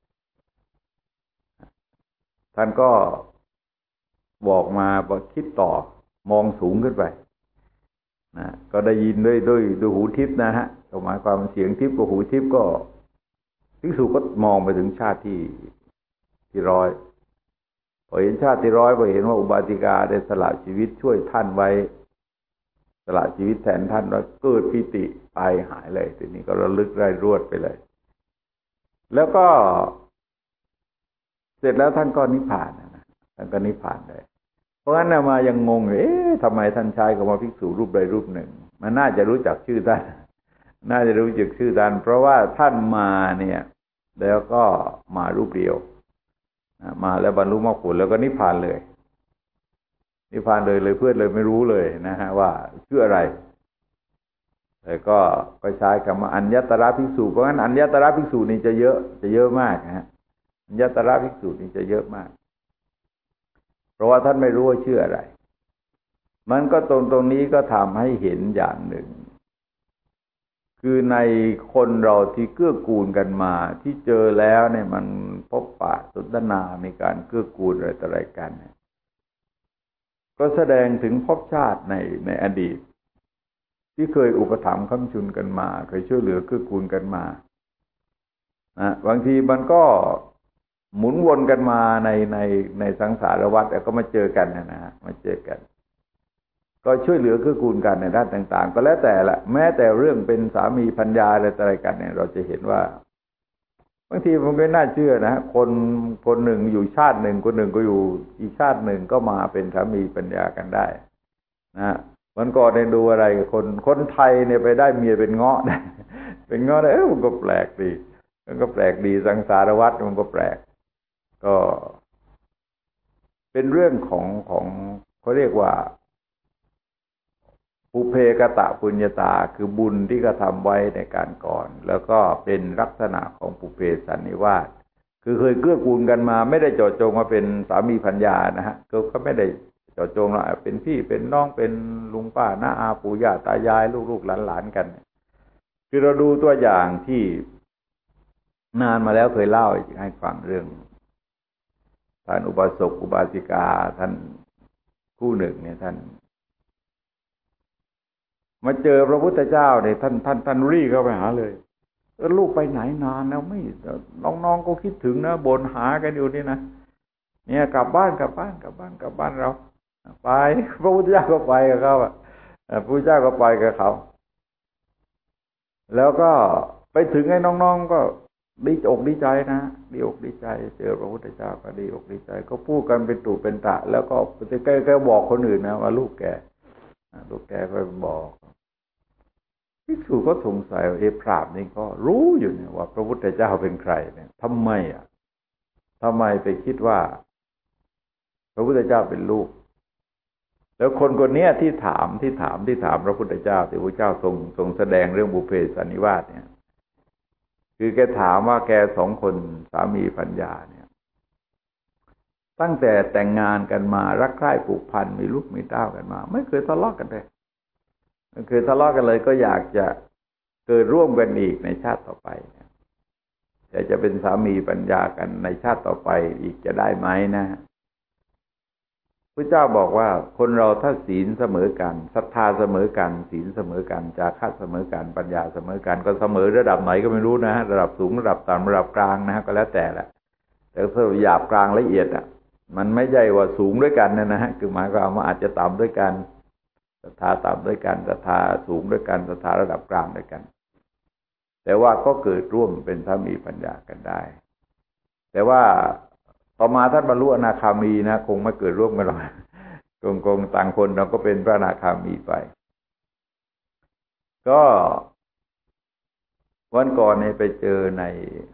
ท่านก็บอกมาว่าคิดต่อมองสูงขึ้นไปนะก็ได้ยินด้วยด้วยด้วยหูทิพย์นะฮะหมายความเสียงทิพย์กับหูทิพย์ก็ภิกษุก็มองไปถึงชาติที่ที่ร้อยพอเห็นชาติที่ร้อยพอเห็นว่าอุบาสิกาได้สละชีวิตช่วยท่านไว้สละชีวิตแทนท่านแล้วเกิดปิติไปหายเลยทีนี้ก็ระลึกไร้รวดไปเลยแล้วก็เสร็จแล้วท่านก็นิพพานนะท่านก็นิพพานเลยเพราะงั้นมายังงงเอ๊ะทำไมท่านชายกับมาภิกษุรูปใดรูปหนึ่งมันน่าจะรู้จักชื่อท่านน่าจะรู้จักชื่อท่านเพราะว่าท่านมาเนี่ยแล้วก็มารูปเดียวมาแล้วบรรลุมรรคผลแล้วก็นิพพานเลยนิพพานเลยเลยเพื่อนเลยไม่รู้เลยนะฮะว่าชื่ออะไรแต่ก็ก็ใช้คำว่าอัญญตระภิกษุเพราะงั้นอัญญตระภิกษุนี่จะเยอะจะเยอะมากนะฮะอัญญตระภิกษุนี่จะเยอะมากเพราะว่าท่านไม่รู้ว่าชื่ออะไรมันก็ตรงตรงนี้ก็ทำให้เห็นอย่างหนึ่งคือในคนเราที่เกื้อกูลกันมาที่เจอแล้วเนี่ยมันพบปะสนทนามีการเกื้อกูลอะไรต่ออะไรกันเนี่ยก็แสดงถึงภพชาติในในอดีตที่เคยอุปถัมภ์ค้ำชุนกันมาเคยช่วยเหลือเกื้อกูลกันมานะบางทีมันก็หมุนวนกันมาในในในสังสารวัฏแล้วก็มาเจอกันนะฮะมาเจอกันก็ช่วยเหลือเกื้อกูลกันในด้านต่างๆก็แล้วแต่ละแม้แต่เรื่องเป็นสามีภรรยาอะไรต่ออะไรกันเนี่ยเราจะเห็นว่าบางทีมันไม่น่าเชื่อนะคนคนหนึ่งอยู่ชาติหนึ่งคนหนึ่งก็อยู่อีกชาติหนึ่งก็มาเป็นสามีภรรยากันได้นะมันก่อนได้ดูอะไรคนคนไทยเนี่ยไปได้เมียเป็นเงาะได้เป็นเงาะได้เออมันก็แปลกดีมันก็แปลกดีสังสารวัฏมันก็แปลกก็เป็นเรื่องของของเขาเรียกว่าปุเพกตะปุญญาตาคือบุญที่กระทำไว้ในการก่อนแล้วก็เป็นลักษณะของปุเพสันนิวาสคือเคยเกื้อกูลกันมาไม่ได้เจาะจงว่าเป็นสามีภรรยานะฮะก็ก็ไม่ได้เจาะจงเราเป็นพี่เป็นน้องเป็นลุงป้าน้าอาปู่ย่าตายายลูกๆหลานๆกันคือเราดูตัวอย่างที่นานมาแล้วเคยเล่าให้ฟังเรื่องท่านอุบาสกอุบาสิกาท่านคู่หนึ่งเนี่ยท่านมาเจอพระพุทธเจ้าเนี่ยท่านท่านท่านรีเข้าไปหาเลยเออลูกไปไหนนานแล้วไม่น้องๆก็คิดถึงนะบ่นหากันอยู่นี่นะเนี่ยกลับบ้านกลับบ้านกลับบ้านกลับบ้านเราไปพระพุทธเจ้าก็ไปกับเขาอ่ะพระพุทธเจ้าก็ไปกับเขาแล้วก็ไปถึงไอ้น้องๆก็ดีอกดีใจนะดีอกดีใจเจอพระพุทธเจ้าก็ดีอกดีใจก็พูดกันเป็นตู่เป็นตะแล้วก็ใกล้ๆบอกคนอื่นนะว่าลูกแกลูกแกก็บอกภิกษุก็สงสัยว่าเอพรามนี่ก็รู้อยู่เนี่ยว่าพระพุทธเจ้าเป็นใครเนี่ยทำไมอ่ะทำไมไปคิดว่าพระพุทธเจ้าเป็นลูกแล้วคนคนนี้ที่ถามที่ถามที่ถามพระพุทธเจ้าที่พระเจ้าทรงทรงแสดงเรื่องบุพเพสันนิวาสเนี่ยคือแกถามว่าแกสองคนสามีภรรยาเนี่ยตั้งแต่แต่งงานกันมารักใคร่ผูกพันมีลูกมีเต้ากันมาไม่เคยทะเลาะกันเลยไม่เคยทะเลาะกันเลยก็อยากจะเกิดร่วมกันอีกในชาติต่อไปอยากจะเป็นสามีภรรยากันในชาติต่อไปอีกจะได้ไหมนะพระเจ้าบอกว่าคนเราถ้าศีลเสมอกันศรัทธาเสมอกันศีลเสมอกันจาคะเสมอกันปัญญาเสมอกันก็เสมอระดับไหนก็ไม่รู้นะระดับสูงระดับต่ำระดับกลางนะก็แล้วแต่แหละแต่ถ้าหยาบกลางละเอียดอ่ะมันไม่ใช่ว่าสูงด้วยกันนะฮะคือหมายความว่าอาจจะต่ำด้วยกันศรัทธาต่ำด้วยกันศรัทธาสูงด้วยกันศรัทธาระดับกลางด้วยกันแต่ว่าก็เกิดร่วมเป็นสามีปัญญากันได้แต่ว่าต่อมาท่านบรรลุอนาคามีนะคงไม่เกิดร่วมกันหรอกคงคงต่างคนเราก็เป็นพระอนาคามีไปก็วันก่อนเนี่ยไปเจอใน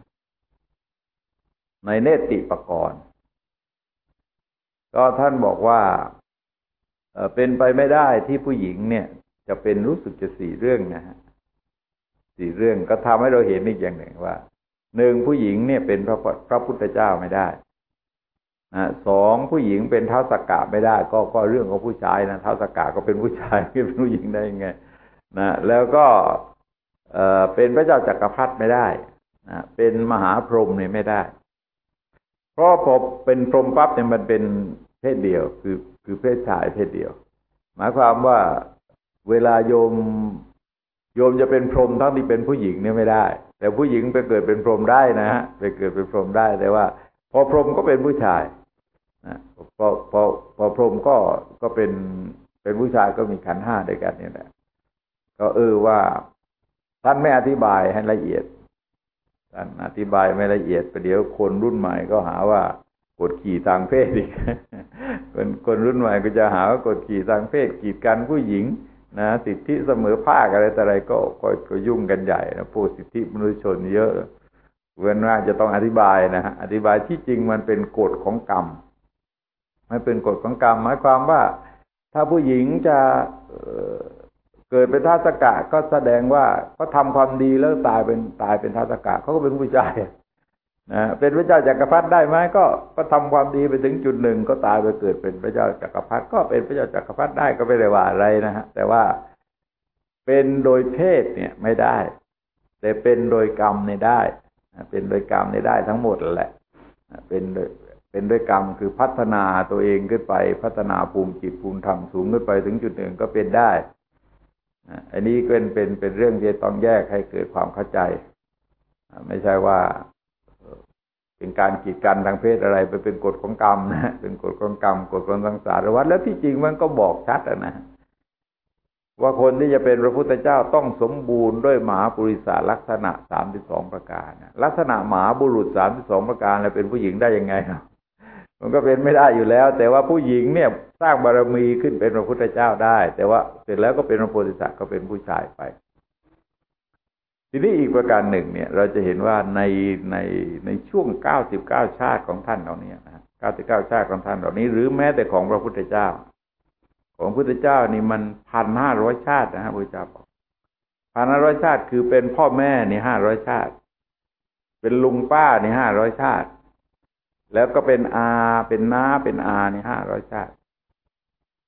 ในเนติปกรณ์ก็ท่านบอกว่าเออเป็นไปไม่ได้ที่ผู้หญิงเนี่ยจะเป็นรู้สึกจะสี่เรื่องนะฮะสี่เรื่องก็ทำให้เราเห็นอีกอย่างหนึ่งว่าหนึ่งผู้หญิงเนี่ยเป็นพระพระพุทธเจ้าไม่ได้นะสองผู้หญิงเป็นท้าวสักกะไม่ได้ก็ก็เรื่องของผู้ชายนะท้าวสักกะก็เป็นผู้ชายเป็นผู้หญิงได้ยังไงนะแล้วก็เอ่อเป็นพระเจ้าจักรพรรดิไม่ได้นะเป็นมหาพรหมเนี่ยไม่ได้เพราะพอเป็นพรหมปั๊บเนี่ยมันเป็นเพศเดียวคือคือเพศชายเพศเดียวหมายความว่าเวลาโยมโยมจะเป็นพรหมทั้งที่เป็นผู้หญิงเนี่ยไม่ได้แต่ผู้หญิงไปเกิดเป็นพรหมได้นะฮะไปเกิดเป็นพรหมได้แต่ว่าพอพรหมก็เป็นผู้ชายนะพอพอพอพรหมก็ก็เป็นเป็นผู้ชายก็มีขันธ์ห้าด้วยกันเนี่ยแหละก็เออว่าท่านไม่อธิบายให้ละเอียดท่านอธิบายไม่ละเอียดประเดี๋ยวคนรุ่นใหม่ก็หาว่ากดขี่ทางเพศอีกคนคนรุ่นใหม่ก็จะหาว่ากดขี่ทางเพศกีดกันผู้หญิงนะสิทธิเสมอภาคอะไรแต่อะไรก็ก็ก็ยุ่งกันใหญ่นะพูดสิทธิมนุษยชนเยอะเว้นว่าจะต้องอธิบายนะฮะอธิบายที่จริงมันเป็นกฎของกรรมมันเป็นกฎของกรรมหมายความว่าถ้าผู้หญิงจะเกิดเป็นท้าวสักกะก็แสดงว่าเขาทำความดีแล้วตายเป็นตายเป็นท้าวสักกะเขาก็เป็นผู้ชายนะเป็นพระเจ้าจักรพรรดิได้ไหมก็ก็ทำความดีไปถึงจุดหนึ่งก็ตายไปเกิดเป็นพระเจ้าจักรพรรดิก็เป็นพระเจ้าจักรพรรดิได้ก็ไม่ได้ว่าอะไรนะฮะแต่ว่าเป็นโดยเพศเนี่ยไม่ได้แต่เป็นโดยกรรมเนี่ยได้เป็นโดยกรรมเนี่ยได้ทั้งหมดแหละเป็นโดยเป็นด้วยกรรมคือพัฒนาตัวเองขึ้นไปพัฒนาภูมิจิตภูมิธรรมสูงขึ้นไปถึงจุดหนึ่งก็เป็นได้อันนี้เป็นเป็นเป็นเรื่องที่ต้องแยกให้เกิดความเข้าใจไม่ใช่ว่าเป็นการกีดกันทางเพศอะไรไปเป็นกฎของกรรมนะเป็นกฎของกรรมกฎของสังสารวัฏแล้วที่จริงมันก็บอกชัดนะว่าคนที่จะเป็นพระพุทธเจ้าต้องสมบูรณ์ด้วยมหาปุริสลักษณะสามสิบสองประการลักษณะมหาบุรุษสามสิบสองประการแล้วเป็นผู้หญิงได้ยังไงมันก็เป็นไม่ได้อยู่แล้วแต่ว่าผู้หญิงเนี่ยสร้างบารมีขึ้นเป็นพระพุทธเจ้าได้แต่ว่าเสร็จแล้วก็เป็นพระโพธิสัตว์ก็เป็นผู้ชายไปทีนี้อีกประการหนึ่งเนี่ยเราจะเห็นว่าในในในช่วงเก้าสิบเก้าชาติของท่านเหล่านี้นะเก้าสิบเก้าชาติของท่านเหล่านี้หรือแม้แต่ของพระพุทธเจ้าของพระพุทธเจ้านี่มันพันห้าร้อยชาตินะฮะพระเจ้าบอกพันห้าร้อยชาติคือเป็นพ่อแม่นี่ห้าร้อยชาติเป็นลุงป้านี่ห้าร้อยชาติแล้วก็เป็นอาเป็นน้าเป็นอานี่ห้าร้อยชาติ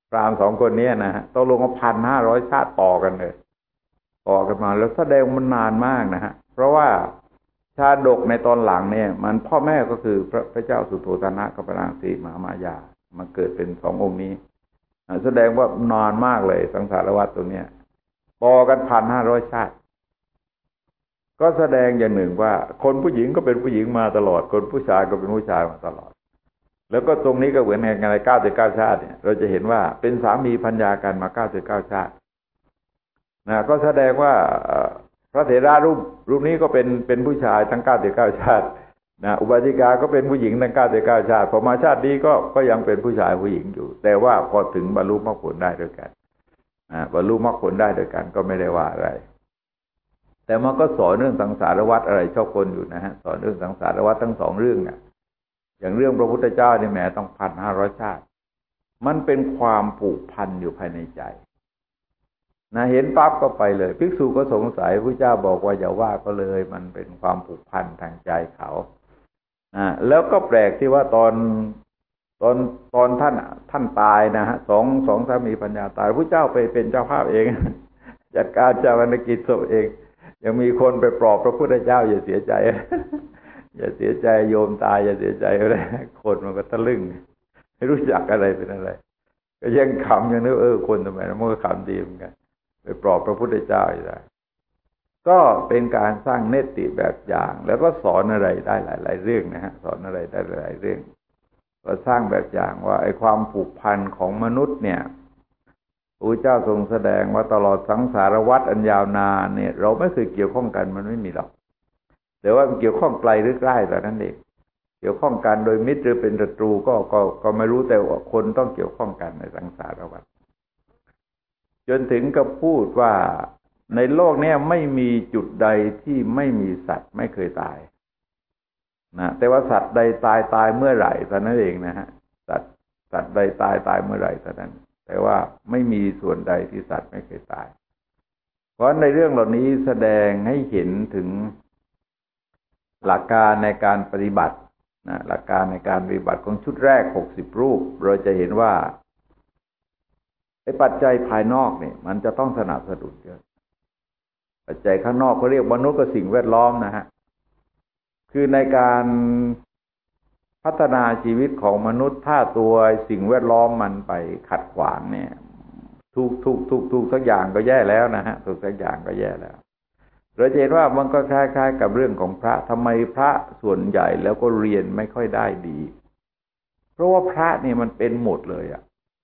พราหมณ์สองคนนี้นะฮะตกลงมาพันห้าร้อยชาติต่อกันเลยต่อกันมาแล้วแสดงมันนานมากนะฮะเพราะว่าชาดกในตอนหลังเนี่ยมันพ่อแม่ก็คือพระพระเจ้าสุโธทนะกับพระนางสีมหามายามาเกิดเป็นสององค์นี้แสดงว่านานมากเลยสังสารวัฏตรงเนี้ยต่อกันพันห้าร้อยชาติก็แสดงอย่างหนึ่งว่าคนผู้หญิงก็เป็นผู้หญิงมาตลอดคนผู้ชายก็เป็นผู้ชายมาตลอดแล้วก็ตรงนี้ก็เหมือนกันในเก้าสิบเก้าชาติเนี่ยเราจะเห็นว่าเป็นสามีภรรยากันมาเก้าสิบเก้าชาตินะก็แสดงว่าพระเถระรูปรูปนี้ก็เป็นเป็นผู้ชายทั้งเก้าสิบเก้าชาตินะอุบาสิกาก็เป็นผู้หญิงทั้งเก้าสิบเก้าชาติพอมาชาตินี้ก็ก็ยังเป็นผู้ชายผู้หญิงอยู่แต่ว่าพอถึงบรรลุมรรคผลได้ด้วยกันนะบรรลุมรรคผลได้ด้วยกันก็ไม่ได้ว่าอะไรแต่มันก็สอนเรื่องสังสารวัฏอะไรชอบคนอยู่นะฮะสอนเรื่องสังสารวัฏทั้งสองเรื่องเนี่ยอย่างเรื่องพระพุทธเจ้านี่แหมต้องพันห้าร้อยชาติมันเป็นความผูกพันอยู่ภายในใจนะเห็นปั๊บก็ไปเลยภิกษุก็สงสัยพระเจ้าบอกว่าอย่าว่าก็เลยมันเป็นความผูกพันทางใจเขาอ่าแล้วก็แปลกที่ว่าตอนตอนตอนท่านท่านตายนะฮะสองสองสามีภรรยาตายพระเจ้าไปเป็นเจ้าภาพเองจัดการเจ้าวนกิจศพเองยังมีคนไปปลอบพระพุทธเจ้าอย่าเสียใจอย่าเสียใจโยมตายอย่าเสียใจอะไรคนมันก็ตะลึงไม่รู้จักอะไรเป็นอะไรก็ยังขำยังนึกเออคนทำไมมันก็ขำดีเหมือนกันไปปลอบพระพุทธเจ้าอยู่ได้ก็เป็นการสร้างเนติแบบอย่างแล้วก็สอนอะไรได้หลายๆเรื่องนะฮะสอนอะไรได้หลายเรื่องก็สร้างแบบอย่างว่าไอ้ความผูกพันของมนุษย์เนี่ยพระเจ้าทรงแสดงว่าตลอดสังสารวัฏอันยาวนานเนี่ยเราไม่เคยเกี่ยวข้องกันมันไม่มีหรอกแต่ว่ามันเกี่ยวข้องไกลหรือใกล้แต่นั้นเองเกี่ยวข้องกันโดยมิตรหรือเป็นศัตรูก็ก็ก็ไม่รู้แต่ว่าคนต้องเกี่ยวข้องกันในสังสารวัฏจนถึงกับพูดว่าในโลกนี้ไม่มีจุดใดที่ไม่มีสัตว์ไม่เคยตายนะแต่ว่าสัตว์ใดตายตายเมื่อไหร่เท่านั้นเองนะฮะสัตว์สัตว์ใดตายตายเมื่อไหร่เท่านั้นแต่ว่าไม่มีส่วนใดที่สัตว์ไม่เคยตายเพราะในเรื่องเหล่านี้แสดงให้เห็นถึงหลักการในการปฏิบัตินะหลักการในการปฏิบัติของชุดแรกหกสิบรูปเราจะเห็นว่าไอ้ปัจจัยภายนอกเนี่ยมันจะต้องสนับสนุนเยอะปัจจัยข้างนอกเขาเรียกมนุษย์กับสิ่งแวดล้อมนะฮะคือในการพัฒนาชีวิตของมนุษย์ถ้าตัวสิ่งแวดล้อมมันไปขัดขวางเนี่ยทุกทุกทุกทุกสักอย่างก็แย่แล้วนะฮะทุกสักอย่างก็แย่แล้วเราจะเห็นว่ามันก็คล้ายๆกับเรื่องของพระทำไมพระส่วนใหญ่แล้วก็เรียนไม่ค่อยได้ดีเพราะว่าพระเนี่ยมันเป็นหมดเลยอ่ะ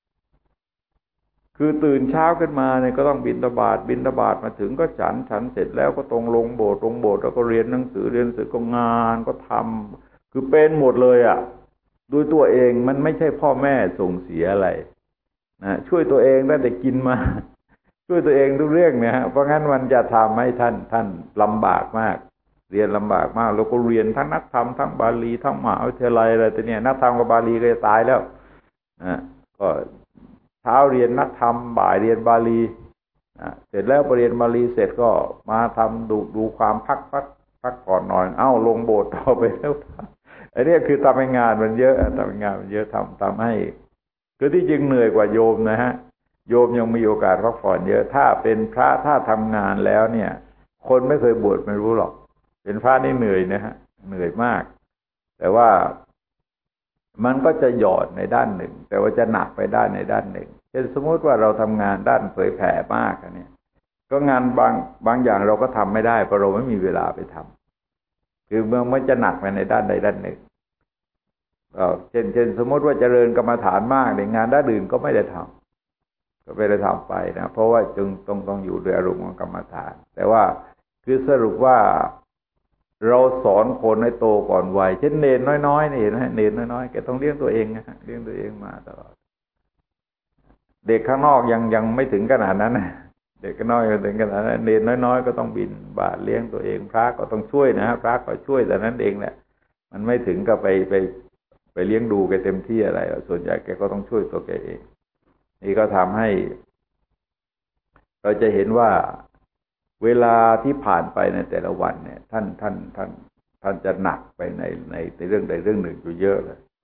คือตื่นเช้าขึ้นมาเนี่ยก็ต้องบิณฑบาตบิณฑบาตมาถึงก็ฉันฉันเสร็จแล้วก็ตรงลงโบสถ์ลงโบสถ์แล้วก็เรียนหนังสือเรียนหนังสือก็งานก็ทำคือเป็นหมดเลยอ่ะด้วยตัวเองมันไม่ใช่พ่อแม่ส่งเสียอะไรนะช่วยตัวเองได้แต่กินมาช่วยตัวเองทุกเรื่องนะฮะเพราะงั้นมันจะทำให้ท่านท่านลำบากมากเรียนลำบากมากแล้วก็เรียนทั้งนักธรรมทั้งบาลีทั้งมหาวิทยาลัยอะไรตัวเนี้ยนักธรรมกับบาลีก็จะตายแล้วนะก็เช้าเรียนนักธรรมบ่ายเรียนบาลีนะเสร็จแล้วไปเรียนบาลีเสร็จก็มาทำดูดูความพักพักพักก่อนนอนเอ้าลงโบสถ์ต่อไปแล้วไอ้นี่คือทำให้งานมันเยอะทำให้งานมันเยอะทำทำให้คือที่จริงเหนื่อยกว่าโยมนะฮะโยมยังมีโอกาสพักผ่อนเยอะถ้าเป็นพระถ้าทำงานแล้วเนี่ยคนไม่เคยบวชไม่รู้หรอกเป็นพระนี่เหนื่อยนะฮะเหนื่อยมากแต่ว่ามันก็จะหย่อนในด้านหนึ่งแต่ว่าจะหนักไปด้านในด้านหนึ่งเช่นสมมติว่าเราทำงานด้านเผยแผ่มากอันนี้ก็งานบางบางอย่างเราก็ทำไม่ได้เพราะเราไม่มีเวลาไปทำคือเมื่อมันจะหนักไปในด้านใดด้านหนึ่งเช่นเช่นสมมติว่าเจริญกรรมฐานมากในงานด้านอื่นก็ไม่ได้ทำก็ไม่ได้ทำไปนะเพราะว่าจึงต้องต้องอยู่ด้วยอารมณ์ของกรรมฐานแต่ว่าคือสรุปว่าเราสอนคนให้โตก่อนวัยเช่นเนรน้อยๆนี่เห็นไหมเนรน้อยๆแกต้องเลี้ยงตัวเองนะเลี้ยงตัวเองมาตลอดเด็กข้างนอกยังยังไม่ถึงขนาดนั้นนะเด็กข้างนอกยังถึงขนาดนั้นเนรน้อยๆก็ต้องบินบาตรเลี้ยงตัวเองพระก็ต้องช่วยนะพระก็ช่วยแต่นั้นเองแหละมันไม่ถึงกับไปไปไปเลี้ยงดูแกเต็มที่อะไรส่วนใหญ่แกก็ต้องช่วยตัวแกเองนี่ก็ทำให้เราจะเห็นว่าเวลาที่ผ่านไปในแต่ละวันเนี่ยท่านท่านท่านท่านจะหนักไปในในเรื่องใดเรื่องหนึ่งอยู่เยอะเลย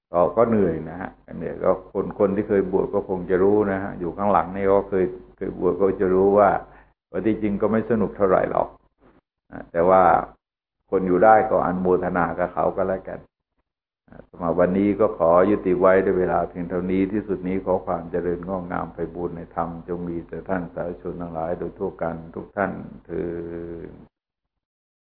ก็ก็เหนื่อยนะฮะเหนื่อยก็คนคนที่เคยบวชก็คงจะรู้นะฮะอยู่ข้างหลังนี่ก็เคยเคยบวชก็จะรู้ว่าว่าที่จริงก็ไม่สนุกเท่าไหร่หรอกแต่ว่าคนอยู่ได้ก็อนุโมทนากับเขาก็แล้วกันสำหรับวันนี้ก็ขอยุติไว้ด้วยเวลาเพียงเท่านี้ที่สุดนี้ขอความเจริญงอกงามไปบูรณนธรรมจงมีแต่ท่านสาธุชนทั้งหลายโดยทั่วกันทุกท่านเทอญ